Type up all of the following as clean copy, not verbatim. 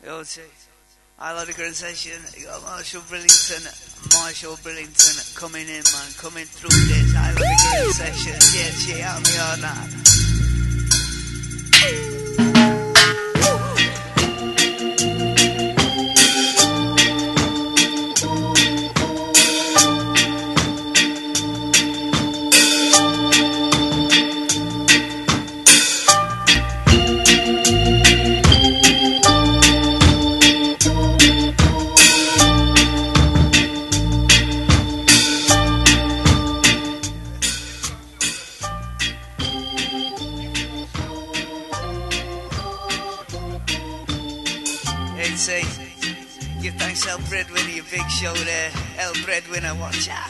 Yo, see, I like the current session. You got Marshall Brillington coming in, man, coming through this. I like the current session. Yeah, see, help me on that. Give thanks, El Breadwinner, your big show there. El Breadwinner, watch out.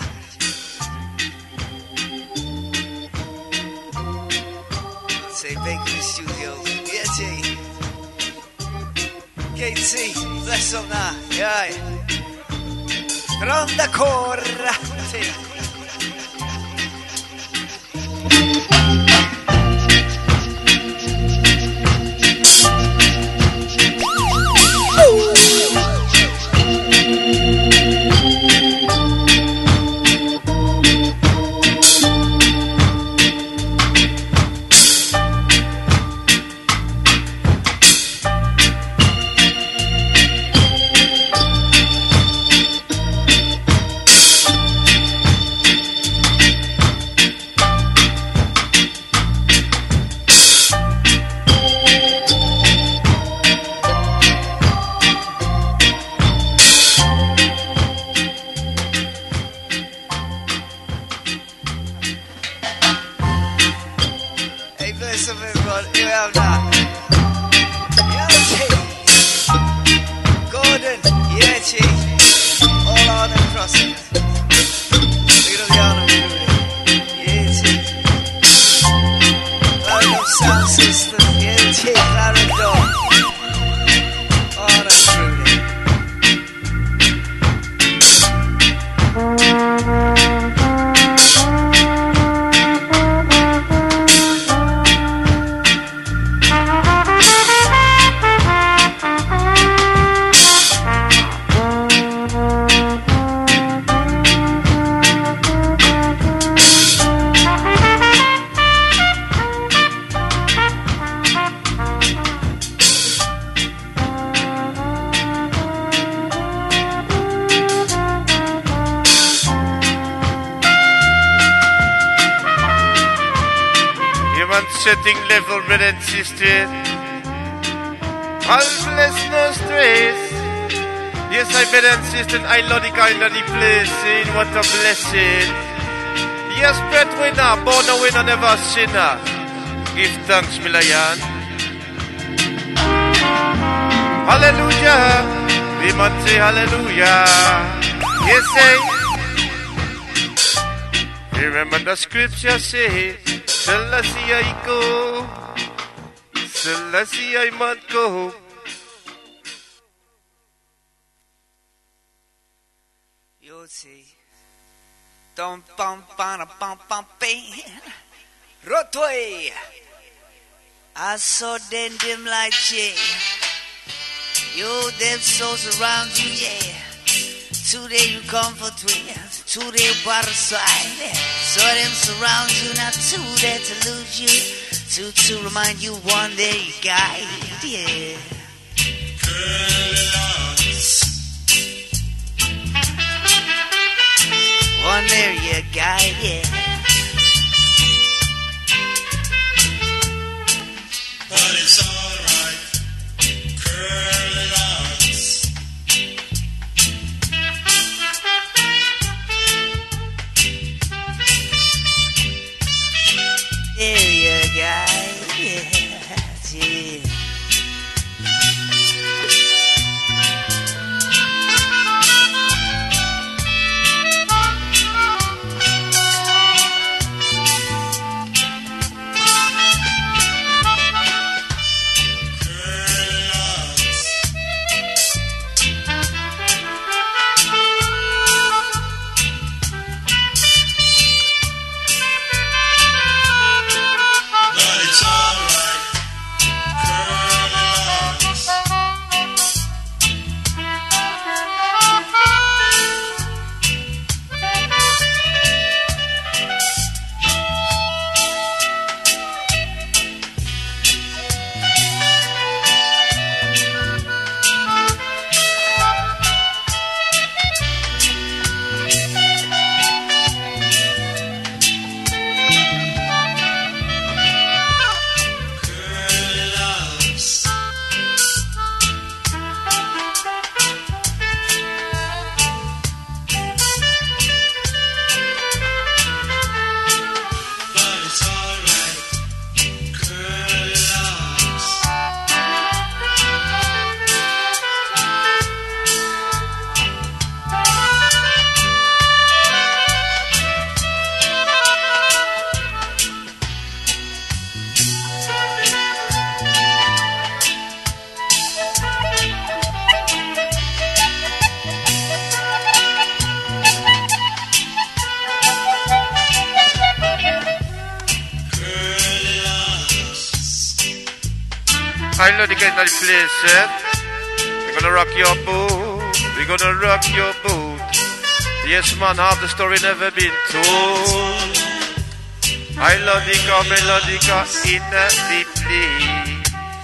Say Bakery Studio. Yeah, G. KT, bless up now. Yeah. From the core. Setting level, brother and sister. All bless no stress. Yes, I brother and sister, I love the kind of the blessing. What a blessing. Yes, breadwinner, born a winner, never a sinner. Give thanks, Milayan. Hallelujah. We must say hallelujah. Yes, say. Remember the scripture says, Selassie I go, Selassie I might go. You'll see. Dum bum bum bum bum Rotway. I saw them like che. You them souls around you, yeah. Today you comfort me, today by the side. So them surround you, not two there to lose you. Two to remind you one day you guide, yeah. One there you guide, yeah. But it's alright, curly locks. There you go, yeah, yeah. But it's alright, I love the kind of place, eh? We're gonna rock your boat. We're gonna rock your boat. Yes, man, half the story never been told. I love the melodica in the place.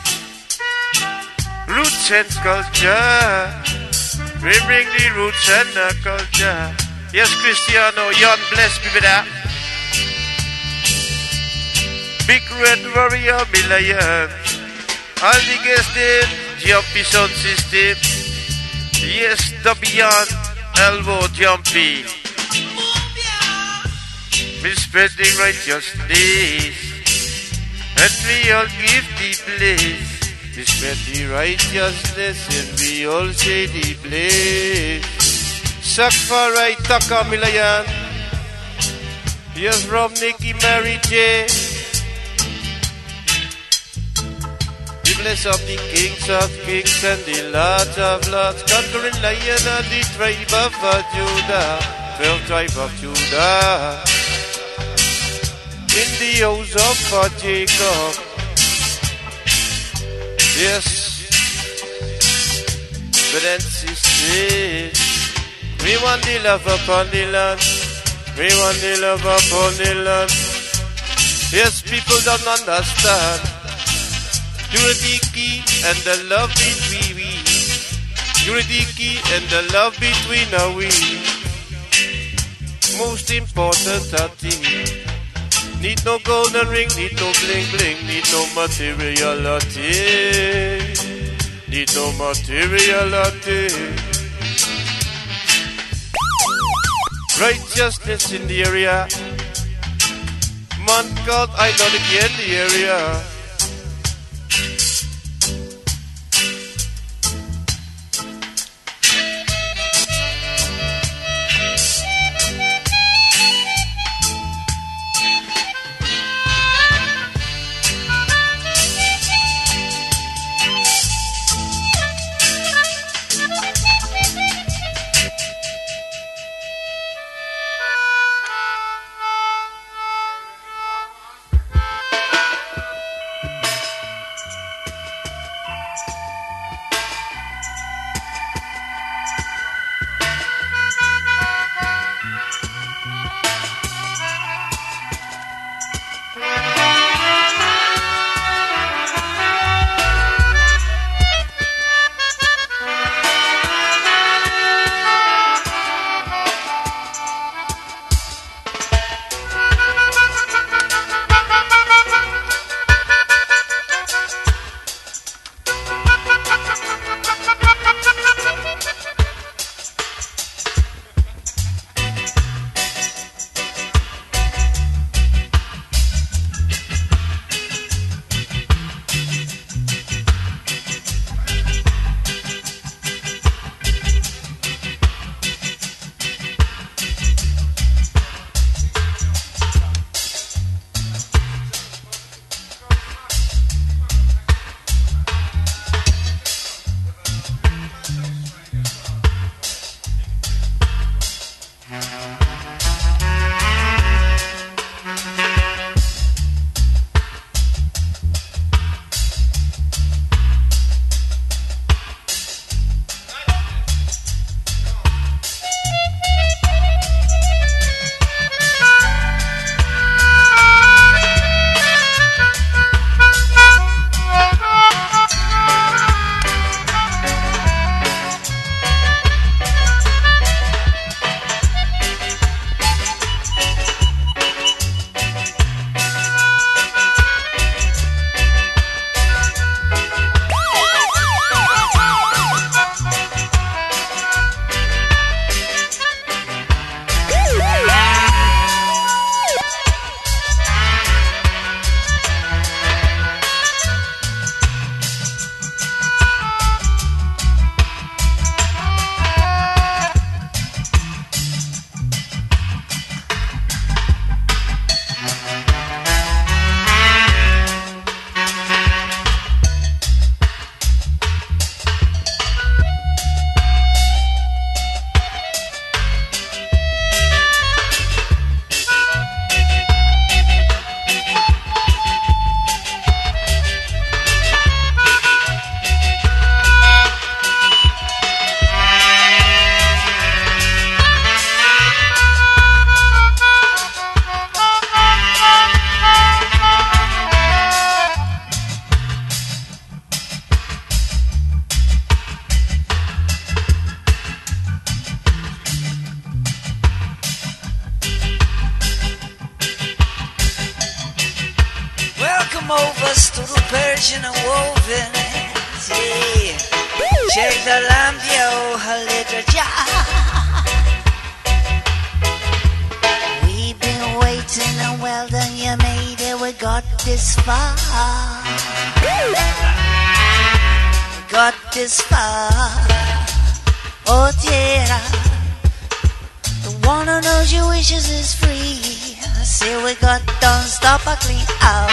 Roots and culture. We bring the roots and the culture. Yes, Cristiano, Jan, bless me with that. Big Red Warrior Million. All the guests did Jumpy Sound System. Yes, the Beyond Elbow Jumpy. We spreading righteousness, and we all give the bliss. We spread the righteousness, and we all say the bliss. Sakfa right Taka Milayan. Yes, Rob, Nicky, Mary J. The bless of the kings and the lords of lords, conquering lion of the tribe of Judah, 12 tribe of Judah. In the house of Jacob. Yes. Brothers and sisters, we want the love upon the land. We want the love upon the land. Yes, people don't understand. You're the key and the love between we. You're the key and the love between we. Most important thing. Need no golden ring, need no bling bling, need no materiality. Need no materiality. Righteousness in the area. Man called I know the key in the area. Overs to the Persian and woven. Yeah. Check the lamp, yo, a little jar. We've been waiting and well done, you made it, we got this far. Got this far. Oh dear. The one who knows your wishes is free. Say we got don't stop a clean out.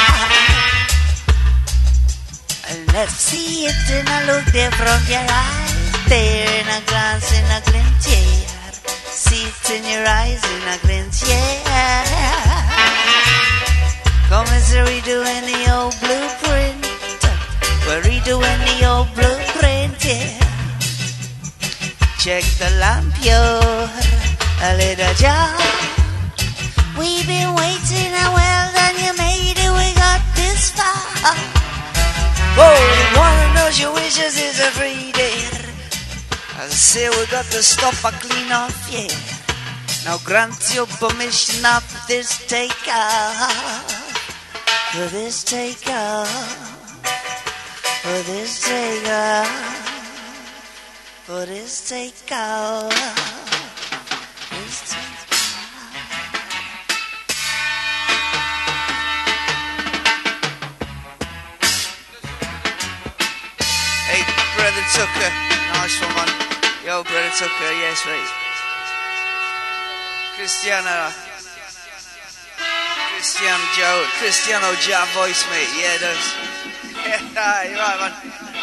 Let's see it in a look there from your eyes. There in a glance, in a glint, yeah. See it in your eyes, in a glint, yeah. Come as we redoing the old blueprint. We're redoing the old blueprint, yeah. Check the lamp, yo, a little jar. We've been waiting and well done, you made it, we got this far. Oh, the one who knows your wishes is a free day. I say we got to stop a clean off, yeah. Now grant your permission of this take off. For this take off. For this take off. For this take off. This take off. Brother Tucker, nice one, man. Yo, Brother Tucker, yes, mate. Cristiano Joe voice, mate. Yeah, it does. Yeah, you're right, man.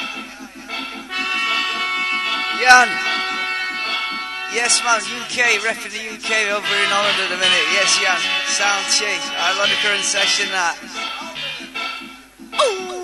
Jan. Yes, man. UK, repping the UK over in Holland at the minute. Yes, Jan. Sound cheap. Ironica in session, that. Ooh.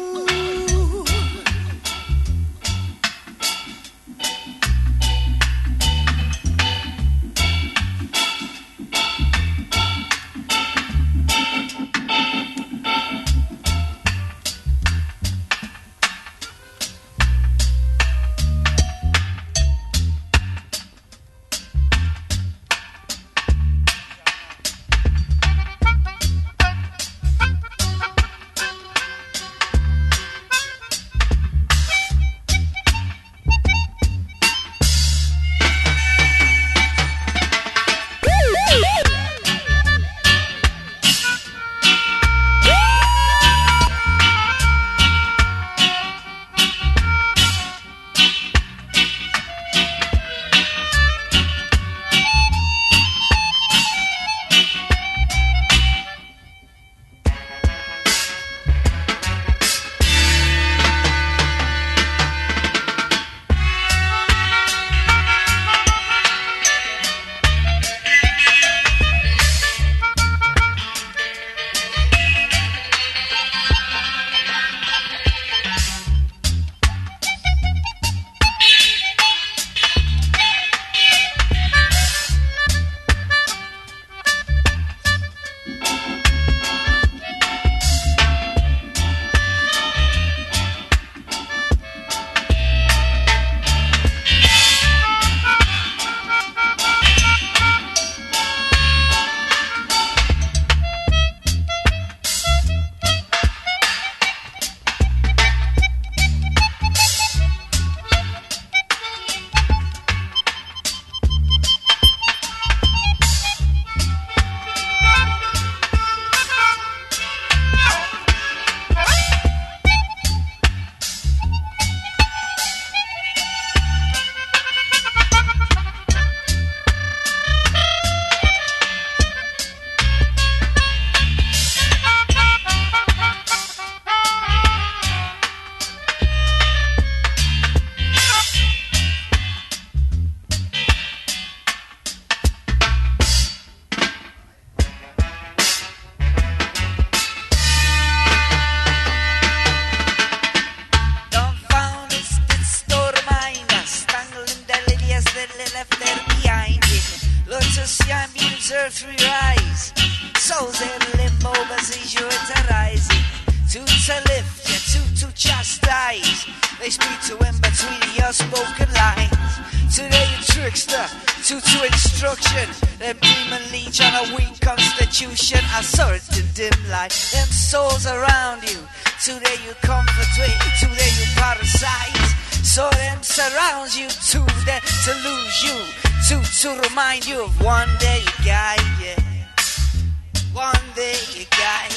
earth we rise. Souls in limbo, but seizure it's arising. Two to lift, yeah, two to chastise. They speak to him between your spoken lines. Today you trickster, to instruction. Them demon leech on a weak constitution. A certain dim light, them souls around you. Today you comfort way, today you parasite. So them surrounds you, to there to lose you. To remind you of one day you guide, yeah. One day you guide.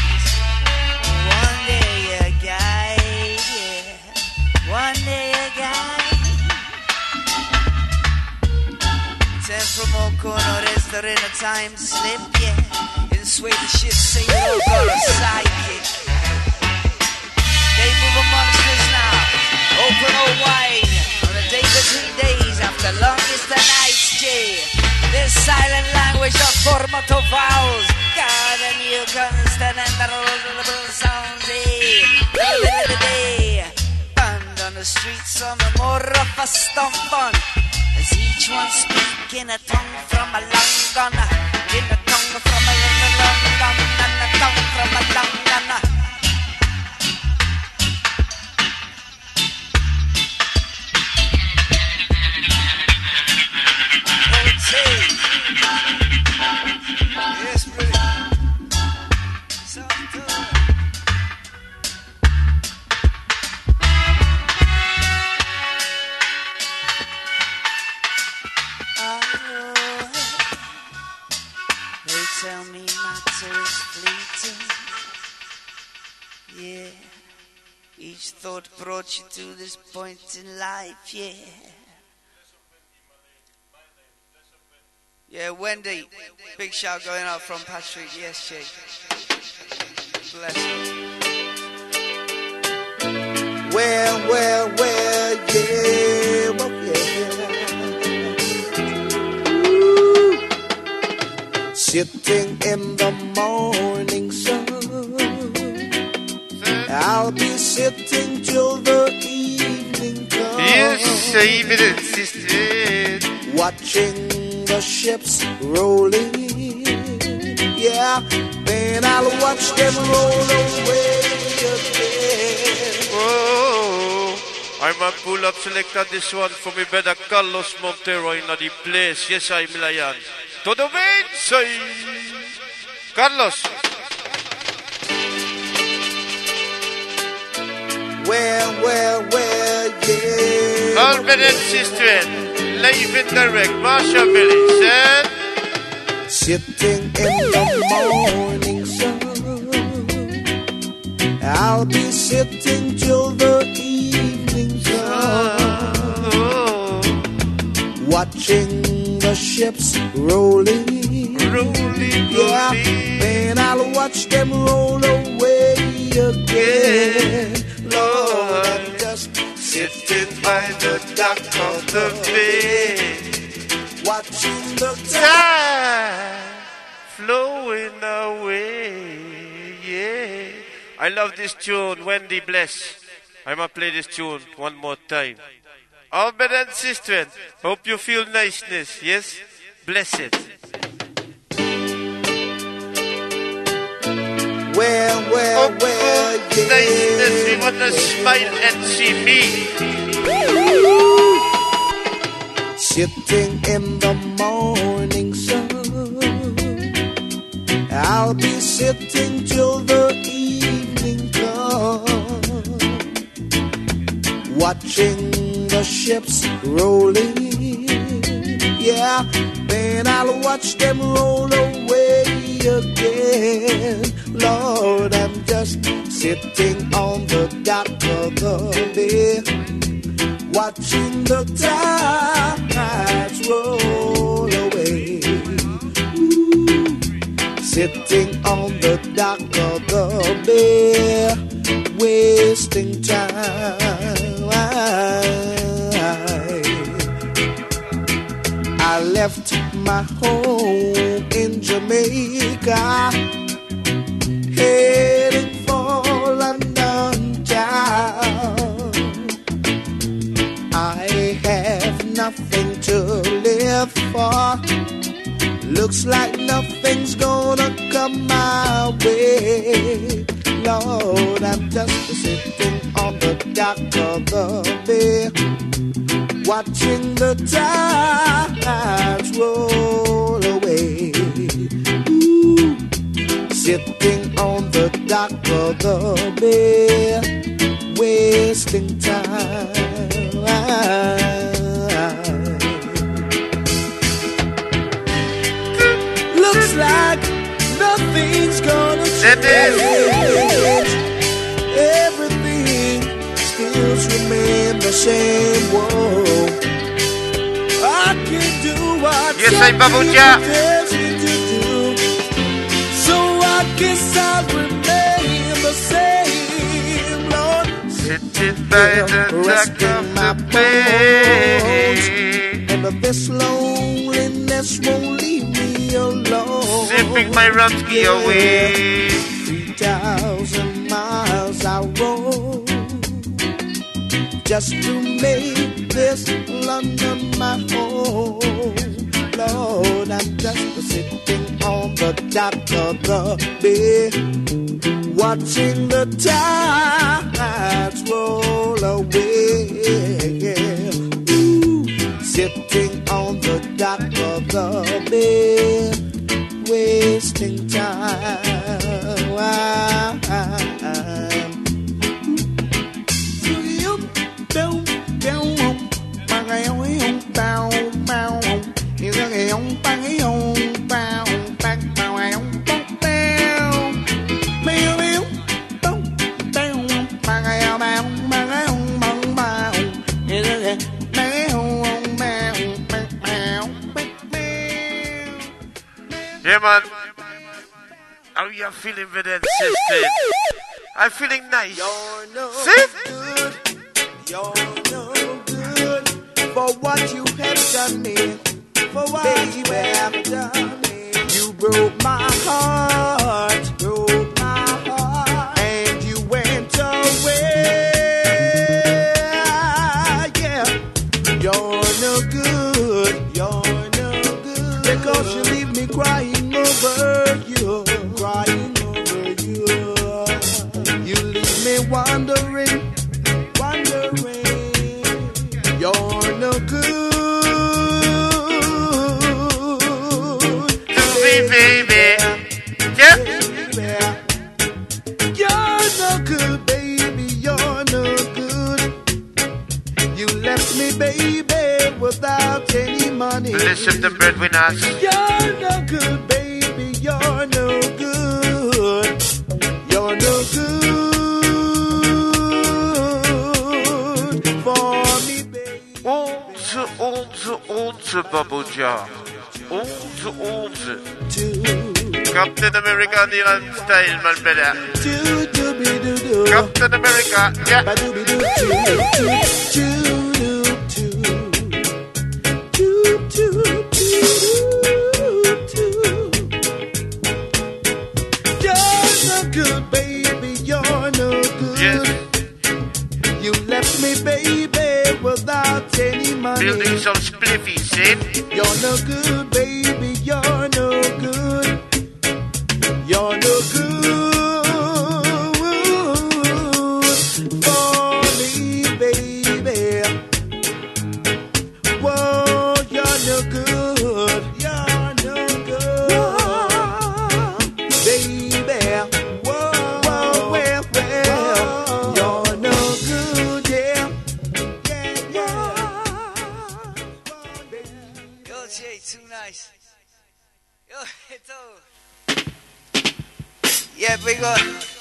One day you guide, yeah. One day you guide. Ten from Okono, there's the in a time slip, yeah. In sway the shit, say you don't go to sidekick. They move amongst us now, open or wide. On a day between days, after longest the nights, yeah. This silent language of format of vowels. God and you constant and the roll sounds, eh. Band on the streets, some more of a stump on. As each one speak in a tongue from a long gun. In a tongue from a long gun. And a tongue from a long gun. Yes, pretty. They tell me matter is fleeting. Yeah. Each thought brought you to this point in life, yeah. Yeah, Wendy. Big shout going out from Patrick. Yes, Jake. Bless you. Well, yeah, well, yeah. Ooh. Sitting in the morning sun, I'll be sitting till the evening comes. Yes, I even insisted. Watching the ships rolling, yeah, then I'll watch them roll away again. Oh, I'm a pull-up selector this one for me better Carlos Montero in the place. Yes, I'm Lion. Todo bien, soy Carlos. Well, yeah. Albert Sister, live in direct, Marsha Village, and sitting in the morning sun, I'll be sitting till the evening comes, watching the ships rolling, yeah, then I'll watch them roll away again. Lord, I'm just sitting by the dock of the bay, watching the time flowing away. Yeah, I love this tune, Wendy Bless. I'ma play this tune one more time. Albert and Sister, hope you feel niceness. Yes, bless it. Well, yeah. Niceness, you wanna smile and see me. Sitting in the morning sun, I'll be sitting till the evening comes, watching the ships rolling, yeah, then I'll watch them roll away again. Lord, I'm just sitting on the dock of the bay, watching the tides roll away. Ooh. Sitting on the dock of the bay, wasting time. I left my home in Jamaica, heading for London town. I have nothing to live for. Looks like nothing's gonna come my way. Lord, I'm just sitting on the dock of the bay, watching the tides roll away. Ooh, sitting on the dock of the bay, wasting time. Looks like nothing's gonna change. Everything still remain the same. Whoa, I can do what Yes, I'm Babuja. tells me to do. So I guess I'll remain the same, Lord. Sitting by the dock of the bay, And this loneliness won't leave me alone. sipping my rumsky away. 3,000 miles I roll just to make this London my home. Lord, I'm just sitting on the dock of the bay, watching the tides roll away. Ooh, sitting on the dock of the bay, wasting time. Yeah, man. How you feeling with that system? I'm feeling nice. You're no See? good. You're no good for what you have done me. For what you have done me. You broke my heart. Broke my heart. And you went away. Yeah. You're no good. You're no good. Because you leave me crying over you. Crying over you. You leave me wondering, wondering. You're no good To me, baby. Yeah. You're no good, baby. You're no good. You left me, baby, without any money. Listen to breadwinners. You're no good, baby. You're no good. You're no good for me, baby. Onze Babuja. Onze. Do, Captain America, Dylan style, man, better. do, do, be, do, do. Captain America, yeah. Ba-do-be-do, do, do, do, do, do, do, do, do. You're no good, baby. You're no good. Yes. You left me, baby, without any money. Building some spliffies, eh? You're no good, baby. You're no good. You're no good for me, baby. Whoa, you're no good. You're no good, baby. Whoa, whoa, well, well. You're no good, yeah. Yo, Jay, too nice. Yo, esto. Yeah, big up.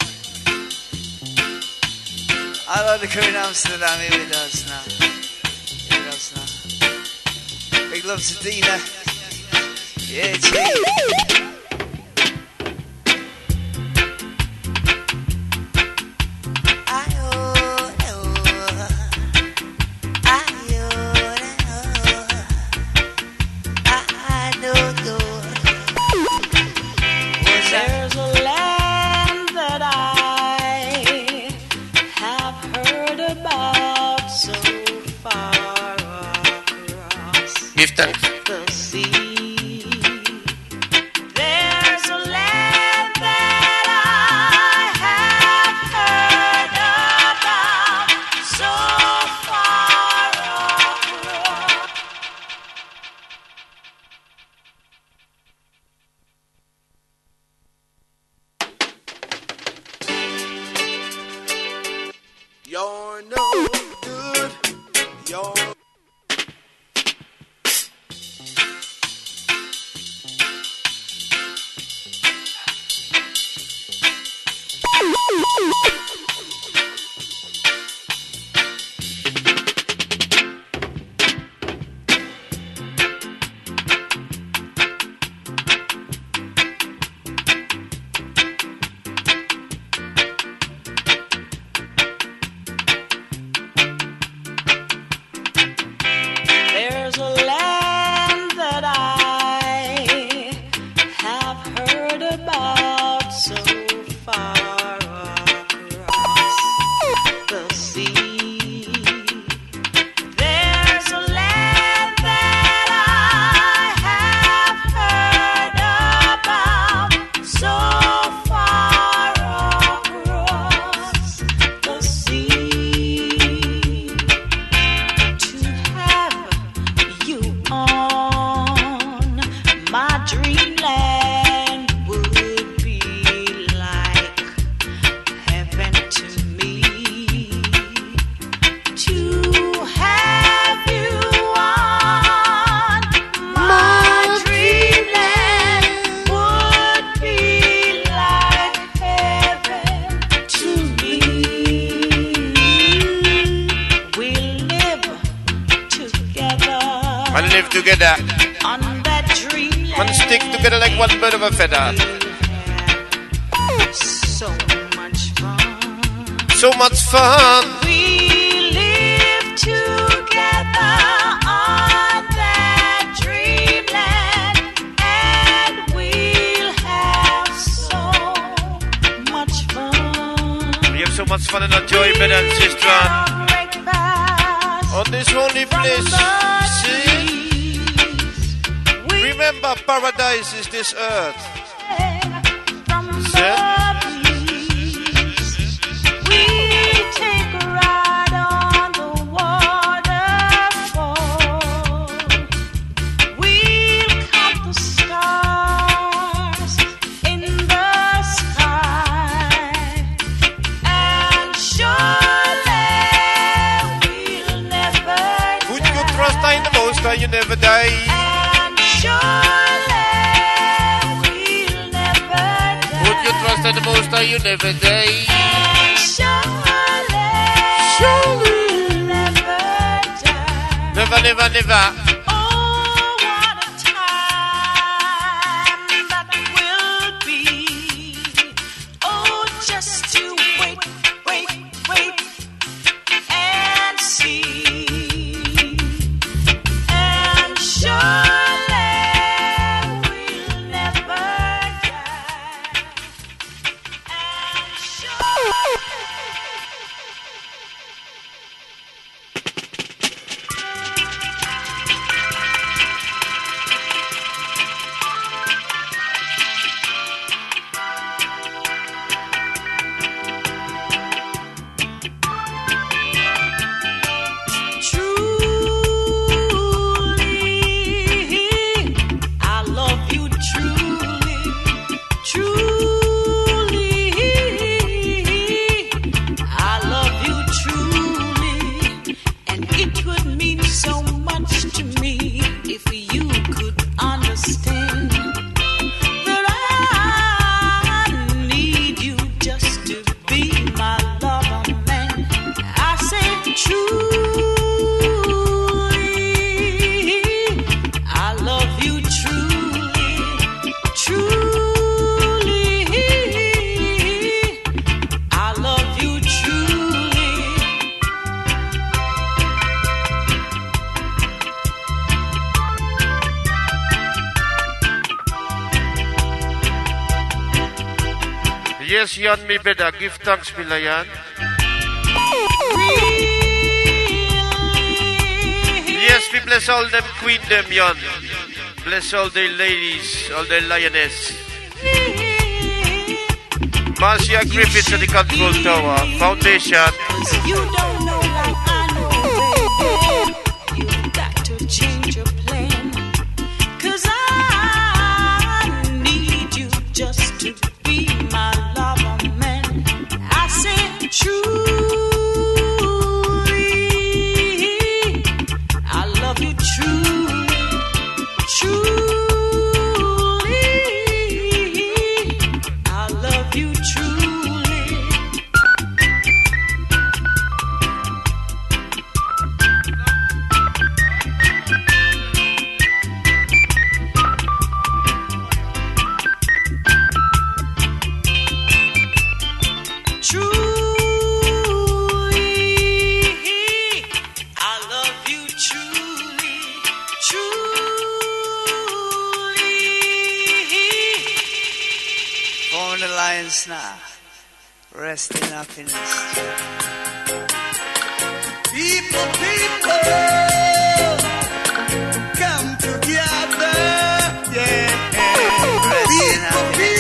I love the crew in Amsterdam, here with us now. Here with us now. Big love to Dina. Yeah, Jay. There's a land that I have heard about so far across Give thanks. the sea. live together. on that dream. Man stick together like one bird of a feather. So much fun. So much fun. We live together on that dreamland, and we'll have so much fun. We have so much fun and enjoy, brother and sister. On this holy place, see? Remember, paradise is this earth. See? We take a ride on the waterfall. We'll count the stars in the sky, and surely we'll never Put your trust in the Most High, you never die. and surely we'll never die. Put your trust in the Most High, you never die. Surely we'll never die. Never, never, never. Oh, what a time that will be. Oh, just to wait, wait, wait and see. And surely we'll never die. And surely. Truly, I love you truly, truly, I love you truly, and it would mean so much to me if you could understand that I need you just to be my lover man. I say truly, I love you truly, truly, I love you truly. Yes, Yan, me better. Give thanks, Milayan. Yes, we bless all them queen, them, Yan. Bless all the ladies, all the lioness. Marcia Griffiths at the control tower. Foundation. You don't know like I know, baby. You've got to change your plan. 'Cause I need you just to be my lover man. I say truly, I love you truly, truly, I love you truly. Truly, I love you truly, truly. Born the lions now. Rest in happiness. People, come together, yeah. Rest in happiness.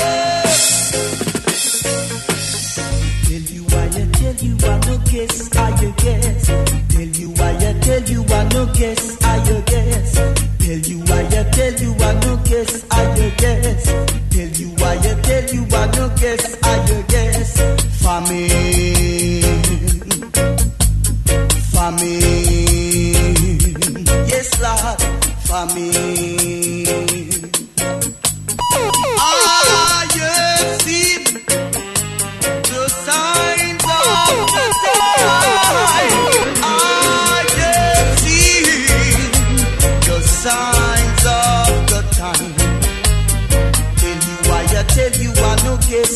Tell you why I tell you I no guess, I guess. Tell you why I tell you I no guess, I guess. Tell you why I tell you I no guess, I guess. Tell you why I tell you I no guess, I guess. Famine, yes Lord, famine. I have seen the signs of the time. I have seen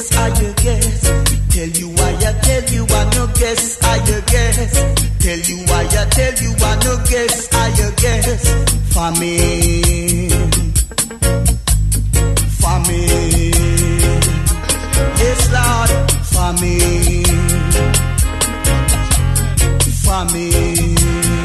guess, I you guess. Tell you why I tell you I no guess, I you guess. Tell you why I tell you I no guess, I you guess. Famine, famine. Yes, Lord, famine, famine.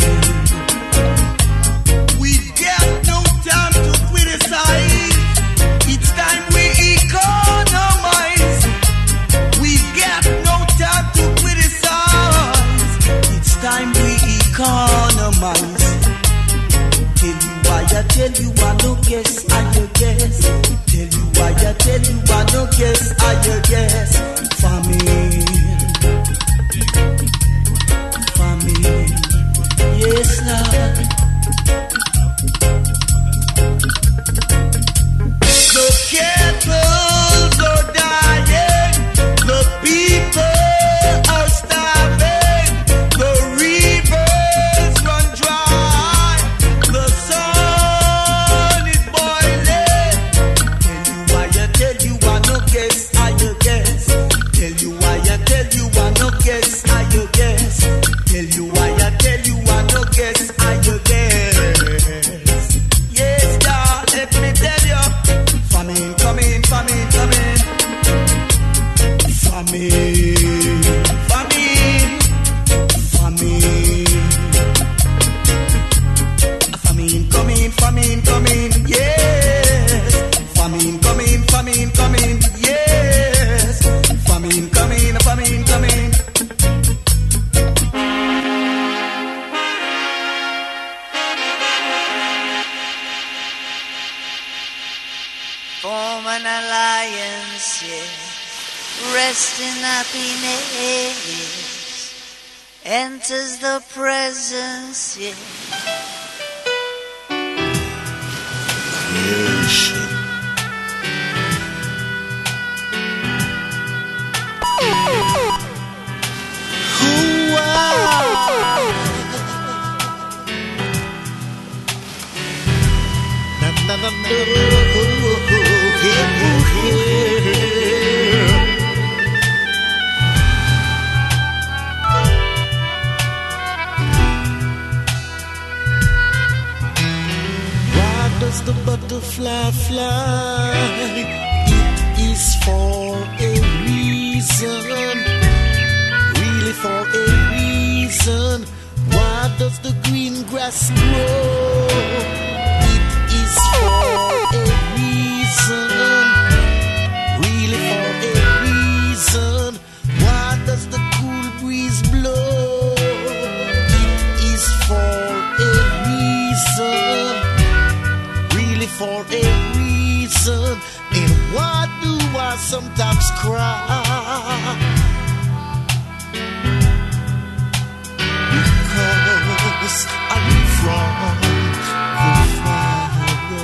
We got no time to criticize. It's time we economize. We got no time to criticize. It's time we economize. Tell you why I tell you I no guess, I you guess. Tell you why I tell you I no guess, I you guess. Famine, famine, yes Lord. The kettles are dying, the people are starving, the rivers run dry, the sun is boiling. Tell you why I tell you I no guess, I you guess. Tell you why I tell you I no guess, I you guess. Tell you why I tell you I no guess, I you guess. Yes, God, let me tell you. Famine, coming, famine, coming. Famine, famine, famine. Famine, coming, famine, coming. Yes. Famine, coming, famine, coming. Yes. Famine, coming, famine, coming. Form an alliance, yeah. Rest in happiness. Enters the presence, yeah. Why does the butterfly fly? It is for a reason, really for a reason. Why does the green grass grow? It is for a reason, really for a reason. Why does the cool breeze blow? It is for a reason, really for a reason. And why do I sometimes cry? Because I'm from the Father.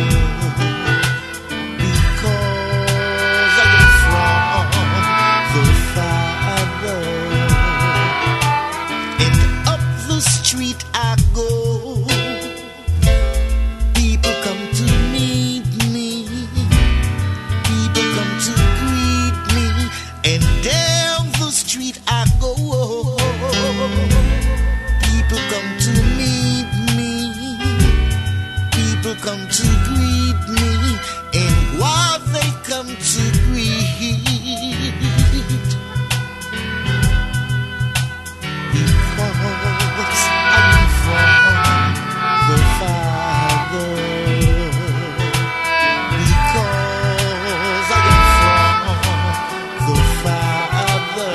Because I'm from the Father. And up the street I go. People come to meet me. People come to greet me. And down the street I go. People come to meet me. People come to greet me. And while they come to greet, because I'm from the Father. Because I'm from the Father.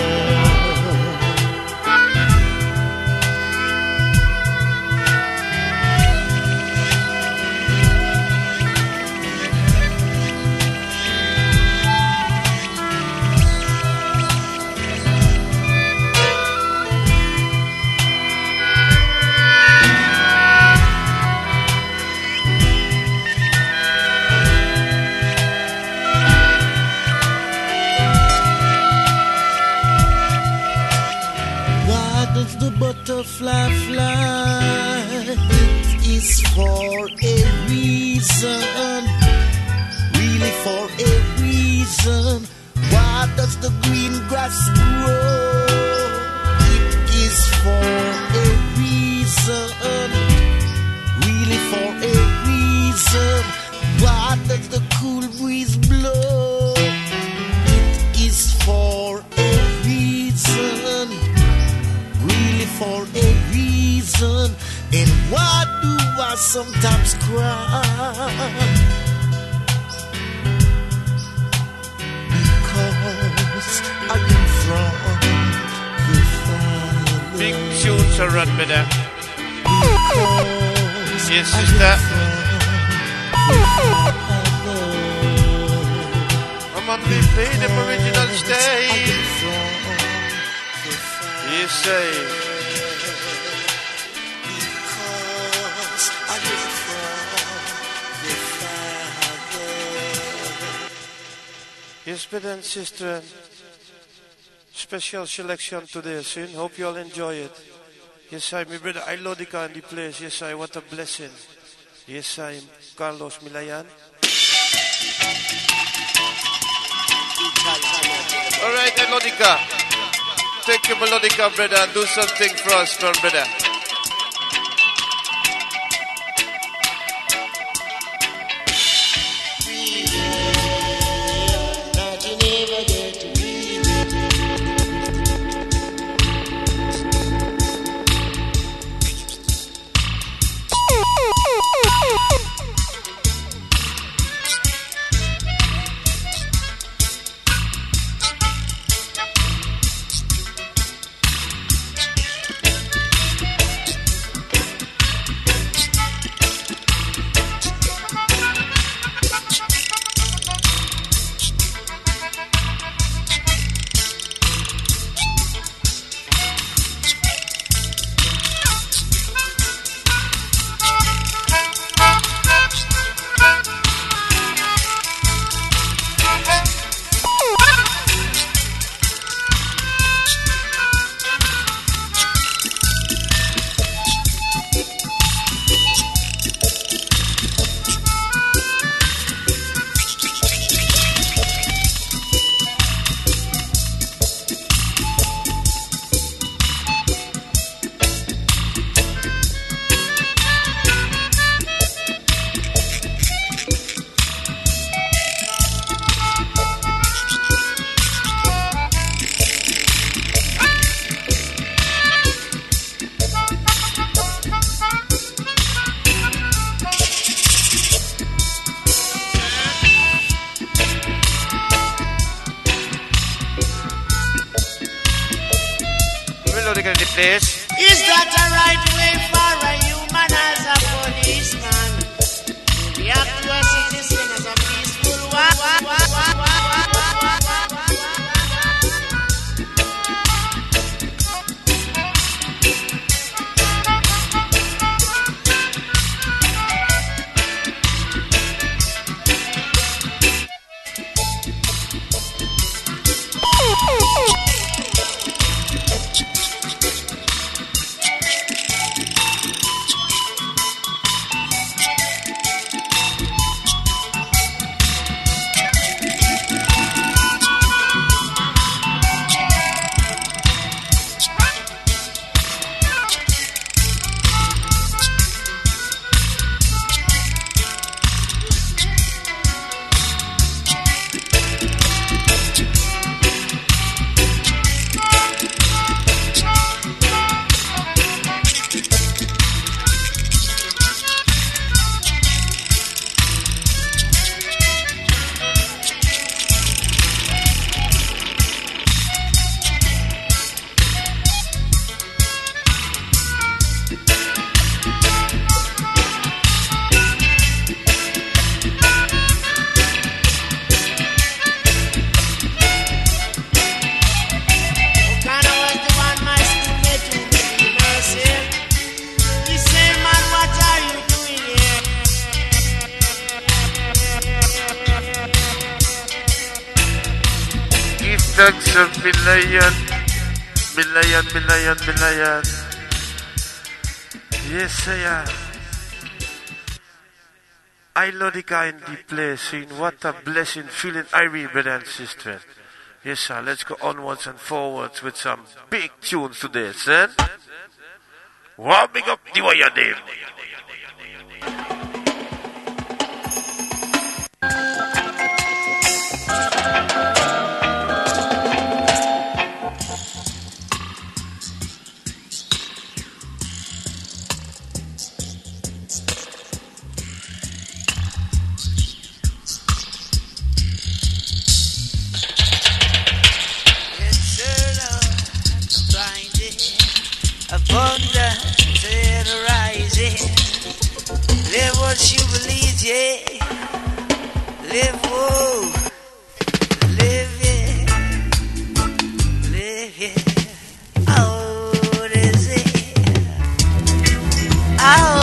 Why does the butterfly fly? It is for a reason, really for a reason. Why does the green grass grow? It is for a reason, really for a reason. Why does the cool breeze blow? It is for a reason, really for a reason. And why do I sometimes cry? Because I am from the Father. Big tunes are run with that. Yes, sister. I'm on the play them original stage. Yes, say. Because I am from the Father. Yes, brother and sister. Special selection today, soon. Hope you all enjoy it. Yes, I'm my brother Ilodica in the place. Yes, I what a blessing. Yes, I'm Carlos Milayan. Alright, Ilodica. Take your melodica, brother, and do something for us, brother. Is that a right way for a human as a policeman? We have to a citizen as a peaceful Thanks a million. Yes, sir. Ilodica in the place, saying what a blessing, feeling Irie, brother and sister. Yes, sir. Let's go onwards and forwards with some big tunes today, son. Warming up the way you name. Abundance and rising. Live what you believe, yeah. Live, whoa. Live, yeah. Live, yeah. Oh, what is it? Oh.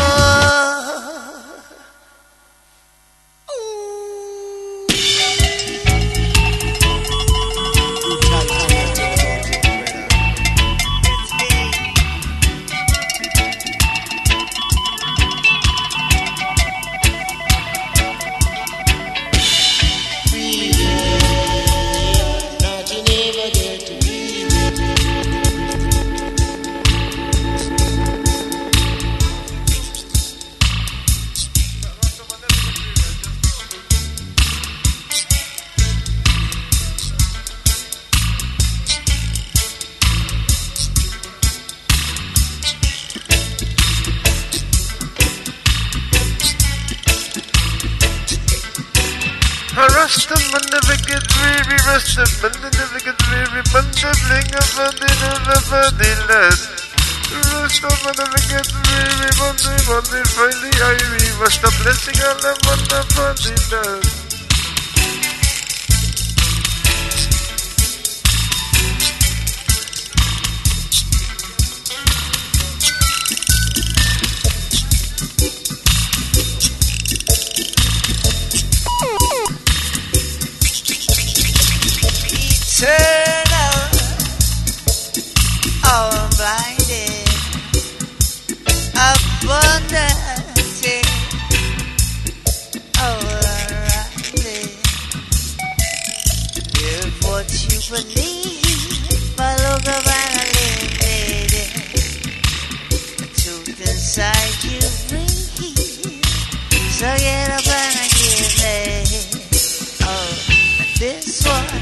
Rastaman never get weary, Rastaman never get weary, bundling of a dinner, Rastaman never get weary, Monday, Friday, Irie, was the blessing of the wonderful. Eternal, oh, I'm blinded. Abundance, oh, alright. Live what you believe, follow the vanity. The truth inside you breathe, so get up and give it. Oh, this one.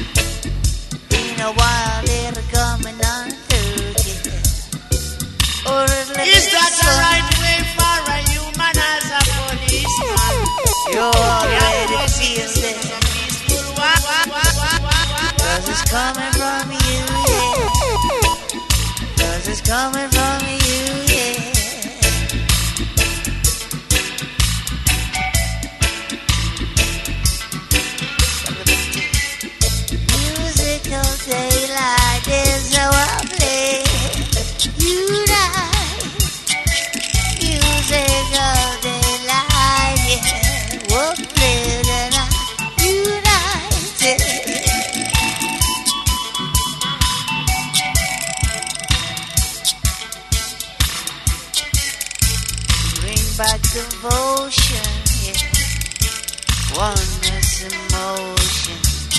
A while it'll coming on through you. Or is that the right way for a human as a policeman? You already feel it. Cause it's coming from you, yeah. Cause it's coming from you, yeah. Daylight is how I play. Unite. Music of daylight, yeah. We'll play tonight. United. Bring back devotion, yeah. Oneness, emotion.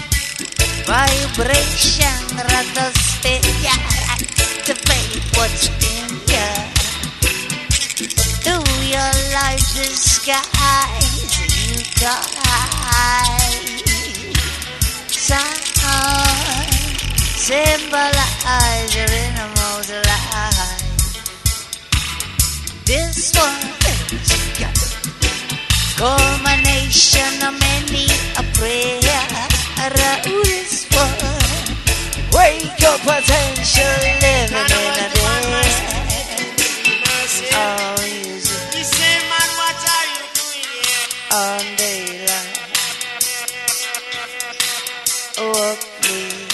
Vibration, rather activate what's in you. Through your life disguise, you guide. Sound symbolize your innermost life. This one is culmination of many a prayer. This one, wake your potential, living in a day. Oh, is it? You say, man, what are you doing here? On daylight. Oh, please.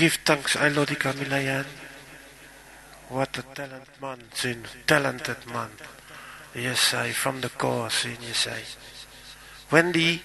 give thanks, I Lodika Milayan. What a talented man. Yes, I from the core, sin, yes, I. Wendy.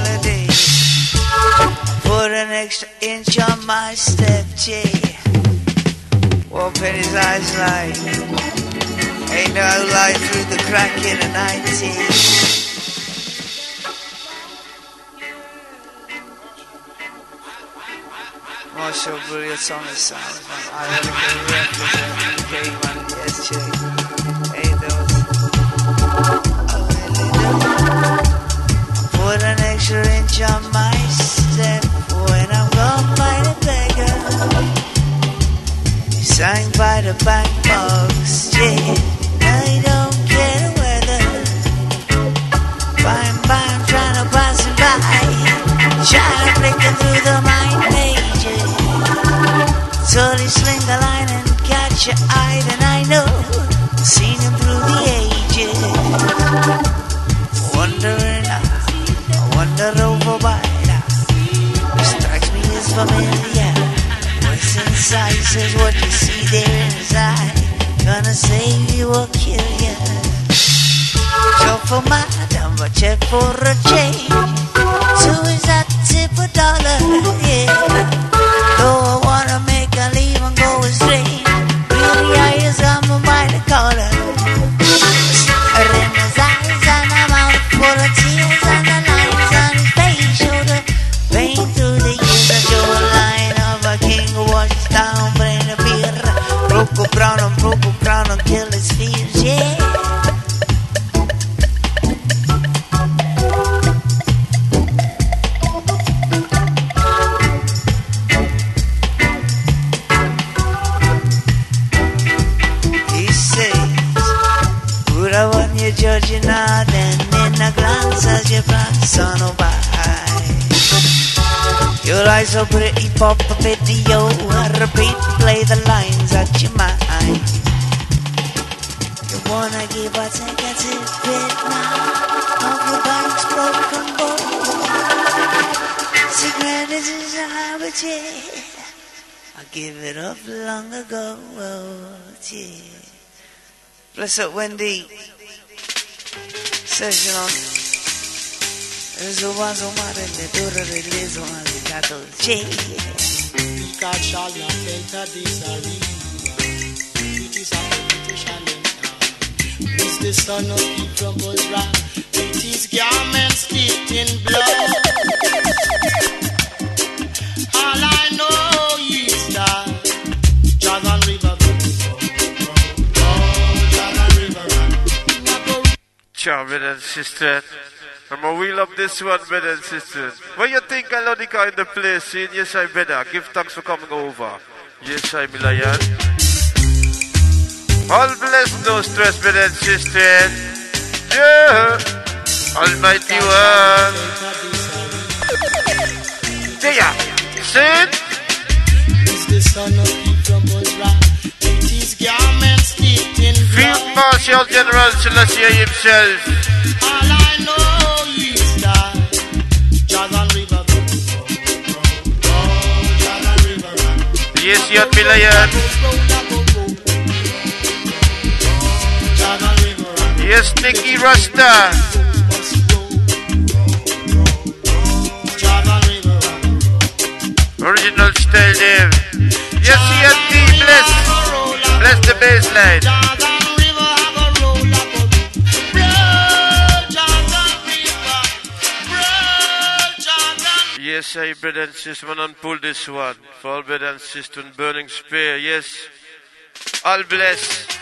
Extra inch on my step, J. open his eyes like ain't no light through the crack in the night. Marshall Brilliant on the sound, man. I really can represent UK, man. Yes, check. Hey, those. I really do. Put an extra inch on my step when I'm gone by the beggar. Sang by the bank box, yeah. I don't care the weather. Bang, bang, trying to pass it by. Trying to flick it through the mind pages. Slowly sling the line and catch your eye. Then I know, seen him through the ages. Wondering, I wonder over by now. Strikes me as familiar. What's inside says what you see there in his eye. Gonna save you or kill you. Jump for my number, check for a change. Two is that tip $1, yeah. Though I wanna make a leave and go astray. Really I is on my mind to call her. In his eyes and a mouth full of tears and the lines on his face show the pain through the years. I show a line of a king who washes down playing a beer. Broke a crown and kill his fears, yeah. Judging out and in a glance as you glance on by. Your eyes are pretty, pop a video, repeat, play the lines at your mind. You wanna give a take a bit now of your back's broken bone. Secret is a habit, yeah. I give it up long ago, yeah. Bless up, Wendy. Session on Resuazo Marele Dura Relezo Alicato J. God shall not enter this arena. It is a competition in Is the son of the troubles wrath. With his garments dipped in blood. All I know is that Jordan River. Ciao, brother and sister. I'm gonna wheel up this one, brother and sister. What you think, Alonica in the place? Saying, yes, I better. Give thanks for coming over. Yes, I be lion. All bless, no stress, brother and sister. Yeah. Almighty one. There. Sit. Is the son of the troubles wrath. With his garments dipped in blood. Field Marshal General Selassie himself. All I know is that Jordan River. Jordan River. Yes, you be lion. Jordan River. Yes, Nicky Rasta. Jordan River. Original style, Dave. Yes, CNT, bless. Bless the baseline. Jordan River have a roll up a road. Jordan River. Jordan. Yes, I brother and sister, man, pull this one. For all brother and sister in Burning Spear, yes. All bless.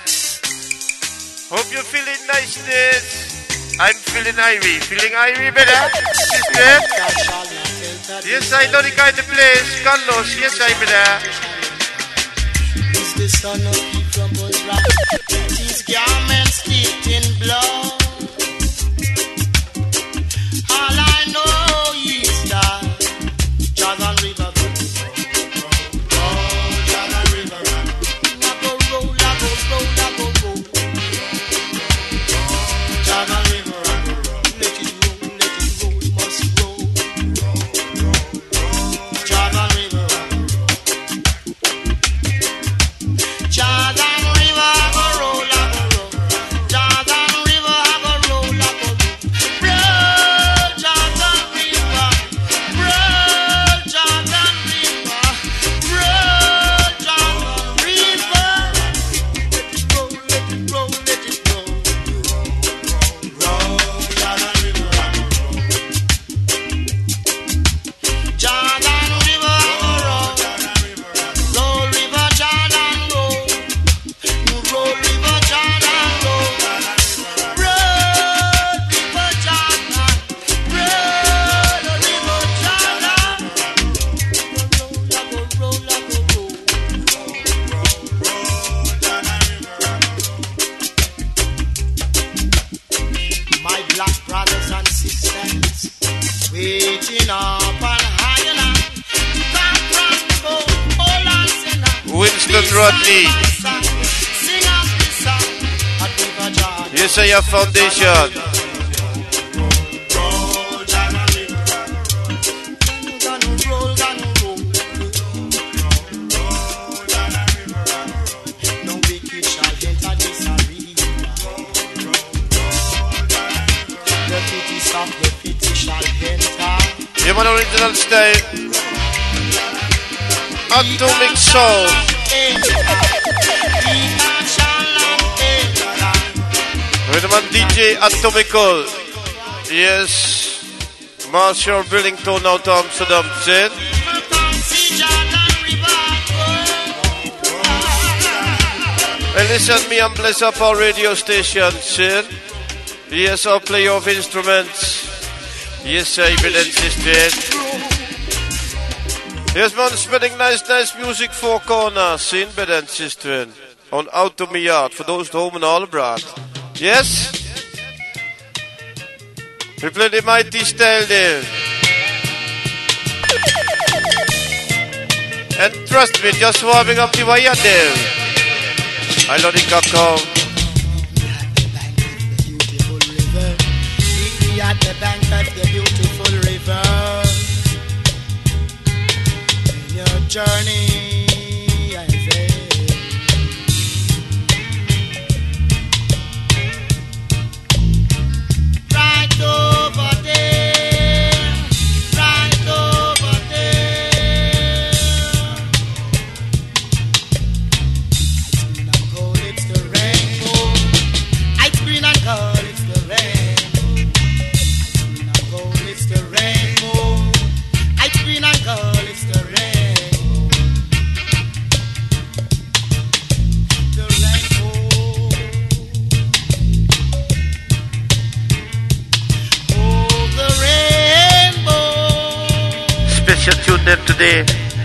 Hope you're feeling nice, this. I'm feeling irie. Feeling irie, brother? Sister? Yes, I know the kind of place. Carlos, yes, I brother. Is the son of the troubles wrath. With his garments dipped in blood. All I know is that Jordan River. Jordan River. I go roll, I go roll, I go roll. Jordan River. Let it roll, must roll. Jordan River. Jordan River, go roll, go roll. Jordan River, Rodney. You say your foundation. Human original style. Atomic soul. With man DJ Atomical. Yes. Marshall Billington out of Amsterdam. Zen. And listen me and bless up our radio station, sir. Yes, I'll play of instruments. Yes, I will insist it. Yes, man, spreading nice music for corners in bed and sister on out to me yard for those home and all abroad. Yes? We play the mighty style there. And trust me, just warming up the wire there. I love the cacao. At the bank of the beautiful river, in your journey, I say, right over there, right over there. Ice green and gold, it's the rainbow. Ice green and gold, it's the rainbow. It's the rainbow. Ice green and gold, it's the rainbow. The rainbow. Oh, the rainbow. Special tune them today.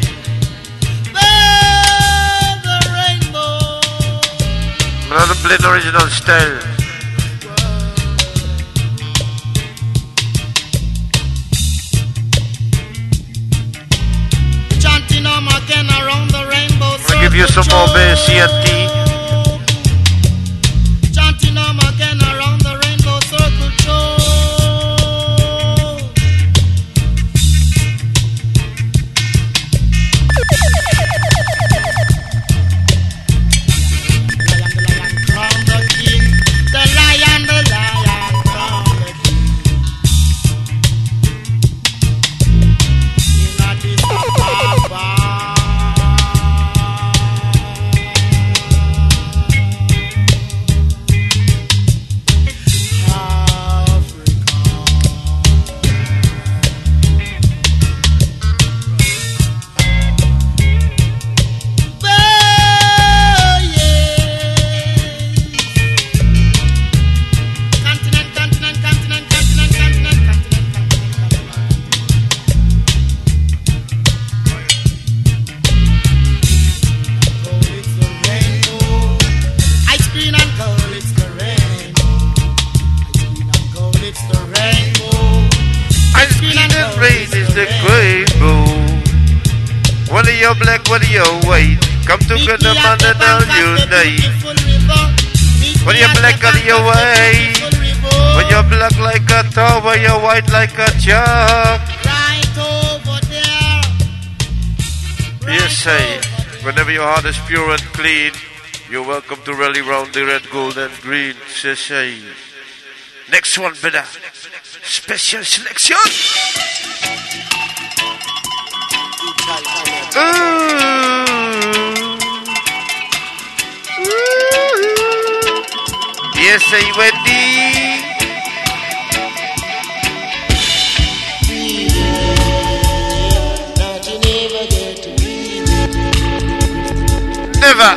The rainbow. Another blend original style. Around the rainbow, I'll give you some more bass, CNT. Chanting again around the rainbow circle show. Lion, crown the king. The lion, crown the king. In Addis Ababa. Whether you're black, whether you're white, come together, man, and all unite. Whether you're black or you're white, when you're black like a tower, when you're white like a chalk. Right over there. Yes, say, whenever your heart is pure and clean, you're welcome to rally round the red, gold, and green. Say. Next one, better. Special selection. Yes, say Wendy. Never.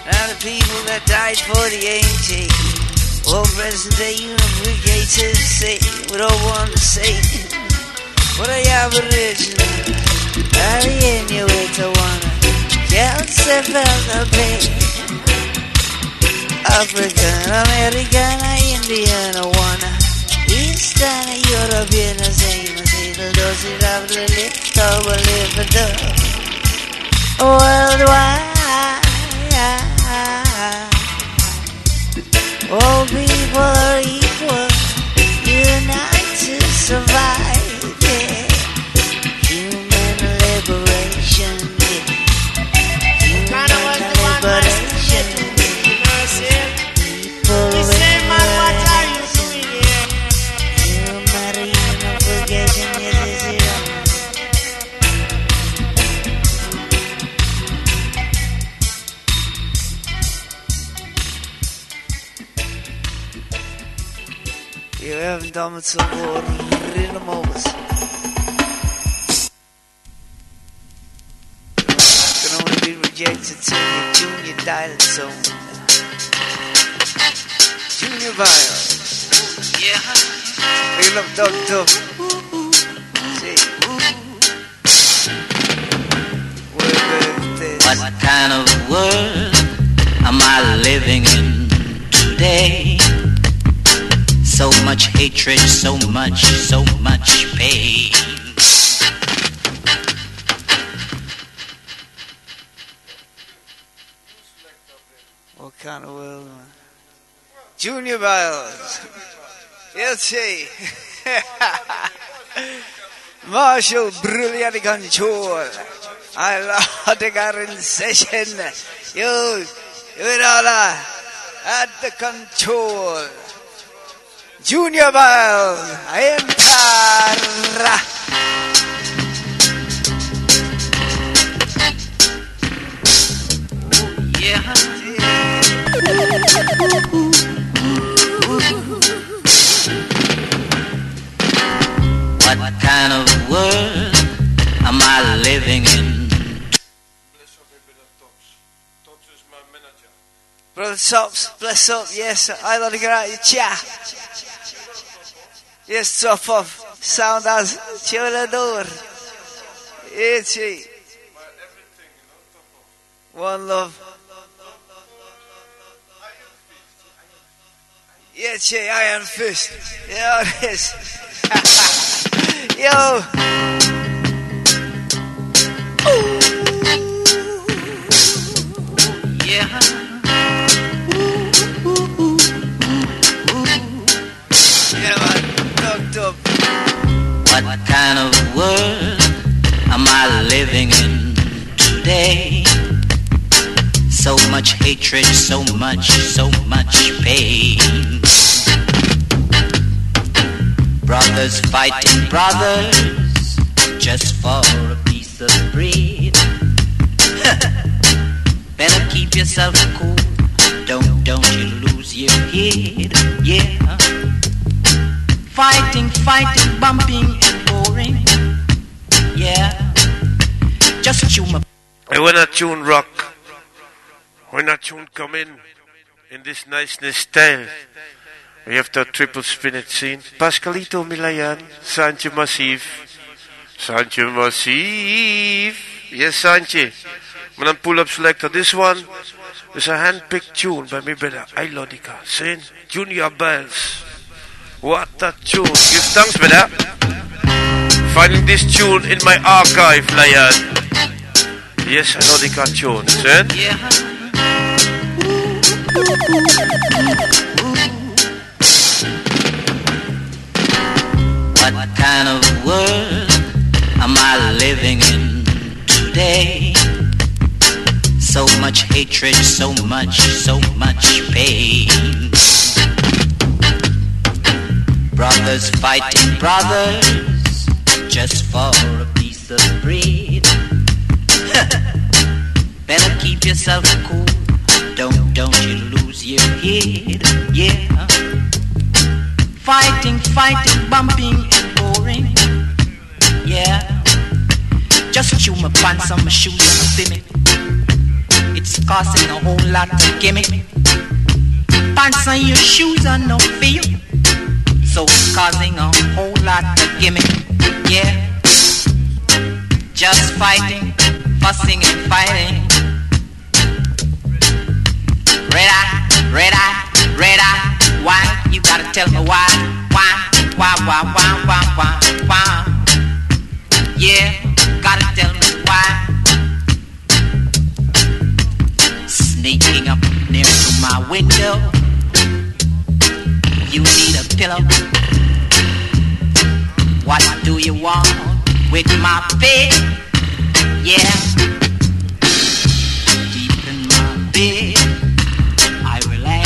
Now the people that died for the ANC. Oh, present day unificated say, we don't want to say, what are you aboriginal? Are you Inuit or wanna? Can't say the pain. African, American, Indian, or wanna? Eastern, European, same as it'll does it have the lift over live the worldwide. All people are equal, unite to survive, yeah. Human liberation, yeah. Human liberation, yeah. People human unification, yes, you haven't done it some more in the moments. Can only be rejected till your junior dialed zone. Junior Vial. Yeah. We love Dog Dub. See. What kind of world am I living in today? So much hatred, so much pain. What kind of world, man? Junior Biles. Ilse. Marshall, brilliant control. I love the current session. You it all at the control. Junior Bell, enter. Yeah. What kind of world am I living in? Brother Sops, bless up, yes, I love to get out your chair. Yes, top of sound as Cholador. It's one love. Yes, Iron Fist. Yeah, it is. Yo. Yeah. What kind of world am I living in today? So much hatred, so much pain. Brothers fighting brothers just for a piece of bread. Better keep yourself cool, don't you lose your head, yeah. Fighting, bumping and boring. Yeah. Just chew my. When a tune rock, when a tune come in this niceness style, we have to triple spin it scene. Pascalito Milayan, Sanche Massive. Yes, Sanche. When I'm pull up selector, this one is a hand-picked tune by me brother Ilodica, saying Junior Bells. What a tune. Give thanks for that. Finding this tune in my archive, Lion. Yes, I know they got tunes, eh? Yeah. What kind of world am I living in today? So much hatred, so much pain. Brothers fighting brothers just for a piece of bread. Better keep yourself cool, don't you lose your head, yeah. Fighting, bumping and boring, yeah. Just chew my pants on my shoes and my stomach. it's costing a whole lot to gimme. Pants on your shoes are no for you, so it's causing a whole lot to gimme. Yeah, just fighting, fussing and fighting. Red eye, red eye, red eye. Why? You gotta tell me why. Why? Yeah, gotta tell me why. Sneaking up near to my window. You need a pillow. What do you want with my bed? Yeah, deep in my bed I relax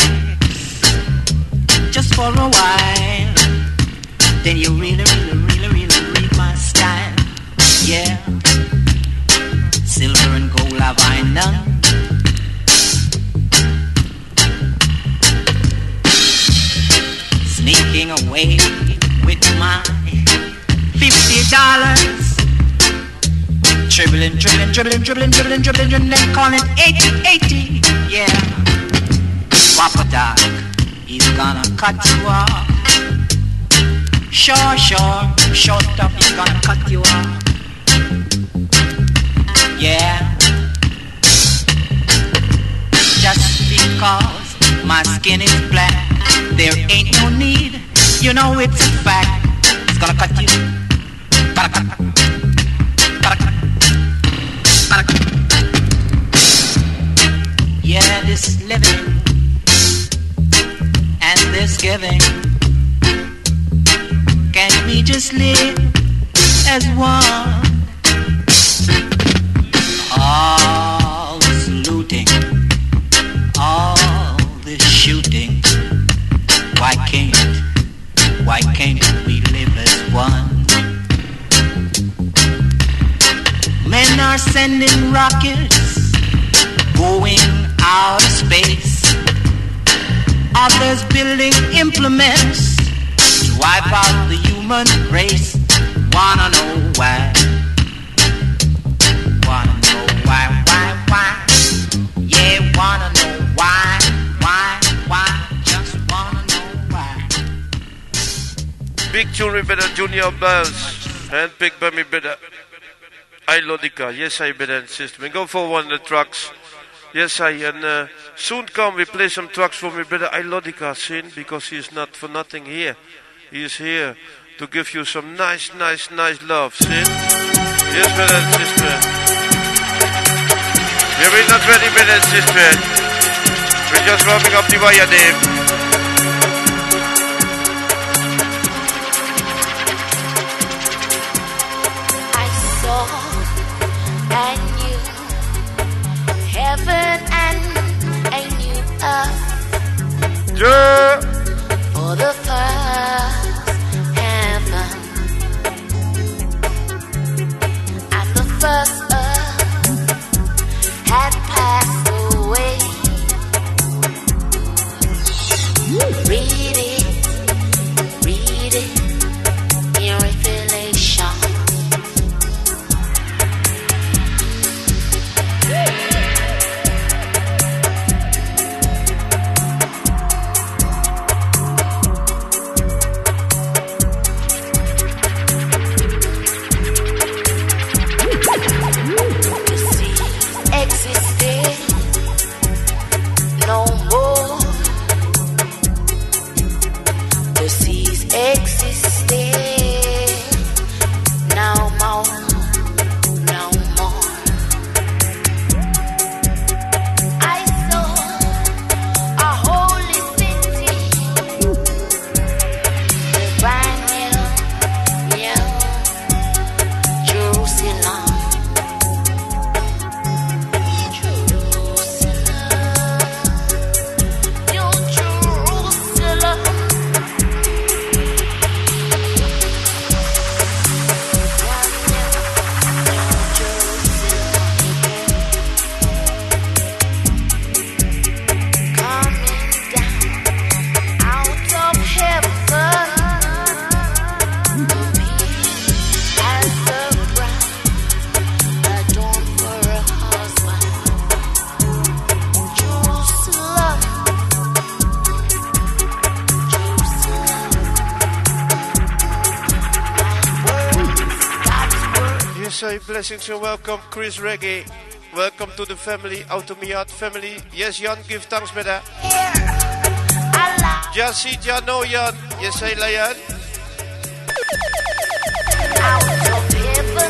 just for a while. Then you really read my style. Yeah, silver and gold have I none. Sneaking away with my $50. Dribbling, then calling 80. Yeah, Papa Doc, he's gonna cut you off. Sure, short up, he's gonna cut you off. Yeah, just because my skin is black, there ain't no need, you know it's a fact. It's gonna cut you. Gotta cut. Yeah, this living and this giving, can we just live as one? All this looting, all this shooting, why can't we live as one? Men are sending rockets going out of space. Others building implements to wipe out the human race. Wanna know why? Wanna know why? Yeah, wanna know why? Just wanna know why. Big tune with better Junior Bells. Handpicked by me better Ilodica. Yes, I better insist. We go for one of the tracks. Yes, and soon come we play some tracks for me better Ilodica sin, because he is not for nothing here. He is here to give you some nice love, sin. Yes, brother and sister. Yeah, we're not ready, brother and sister. We're just warming up the wire, Dave. And you, heaven and a new earth. Yeah. For the first heaven and the first earth had passed away. Read it in Revelation. Yes, I blessings and welcome, Chris Reggae. Welcome to the family, Automiat family. Yes, Jan, give thanks for that. Just see Jan, no Jan. Yes, I Lion. Out of heaven,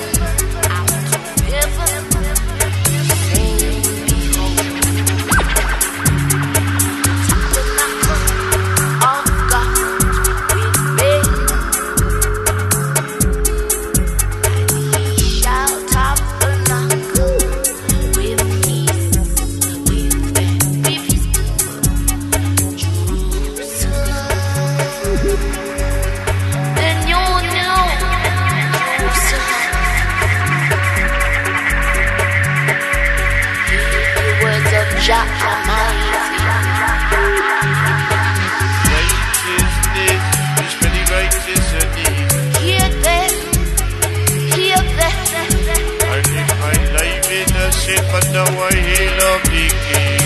But now I hail of the King.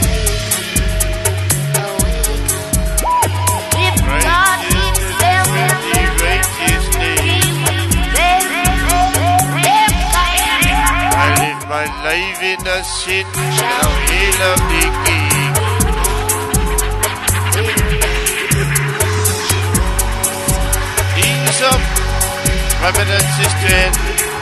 Righteous name. I live my life in a sin. Now hail of the King. Ease up, brothers and sisters.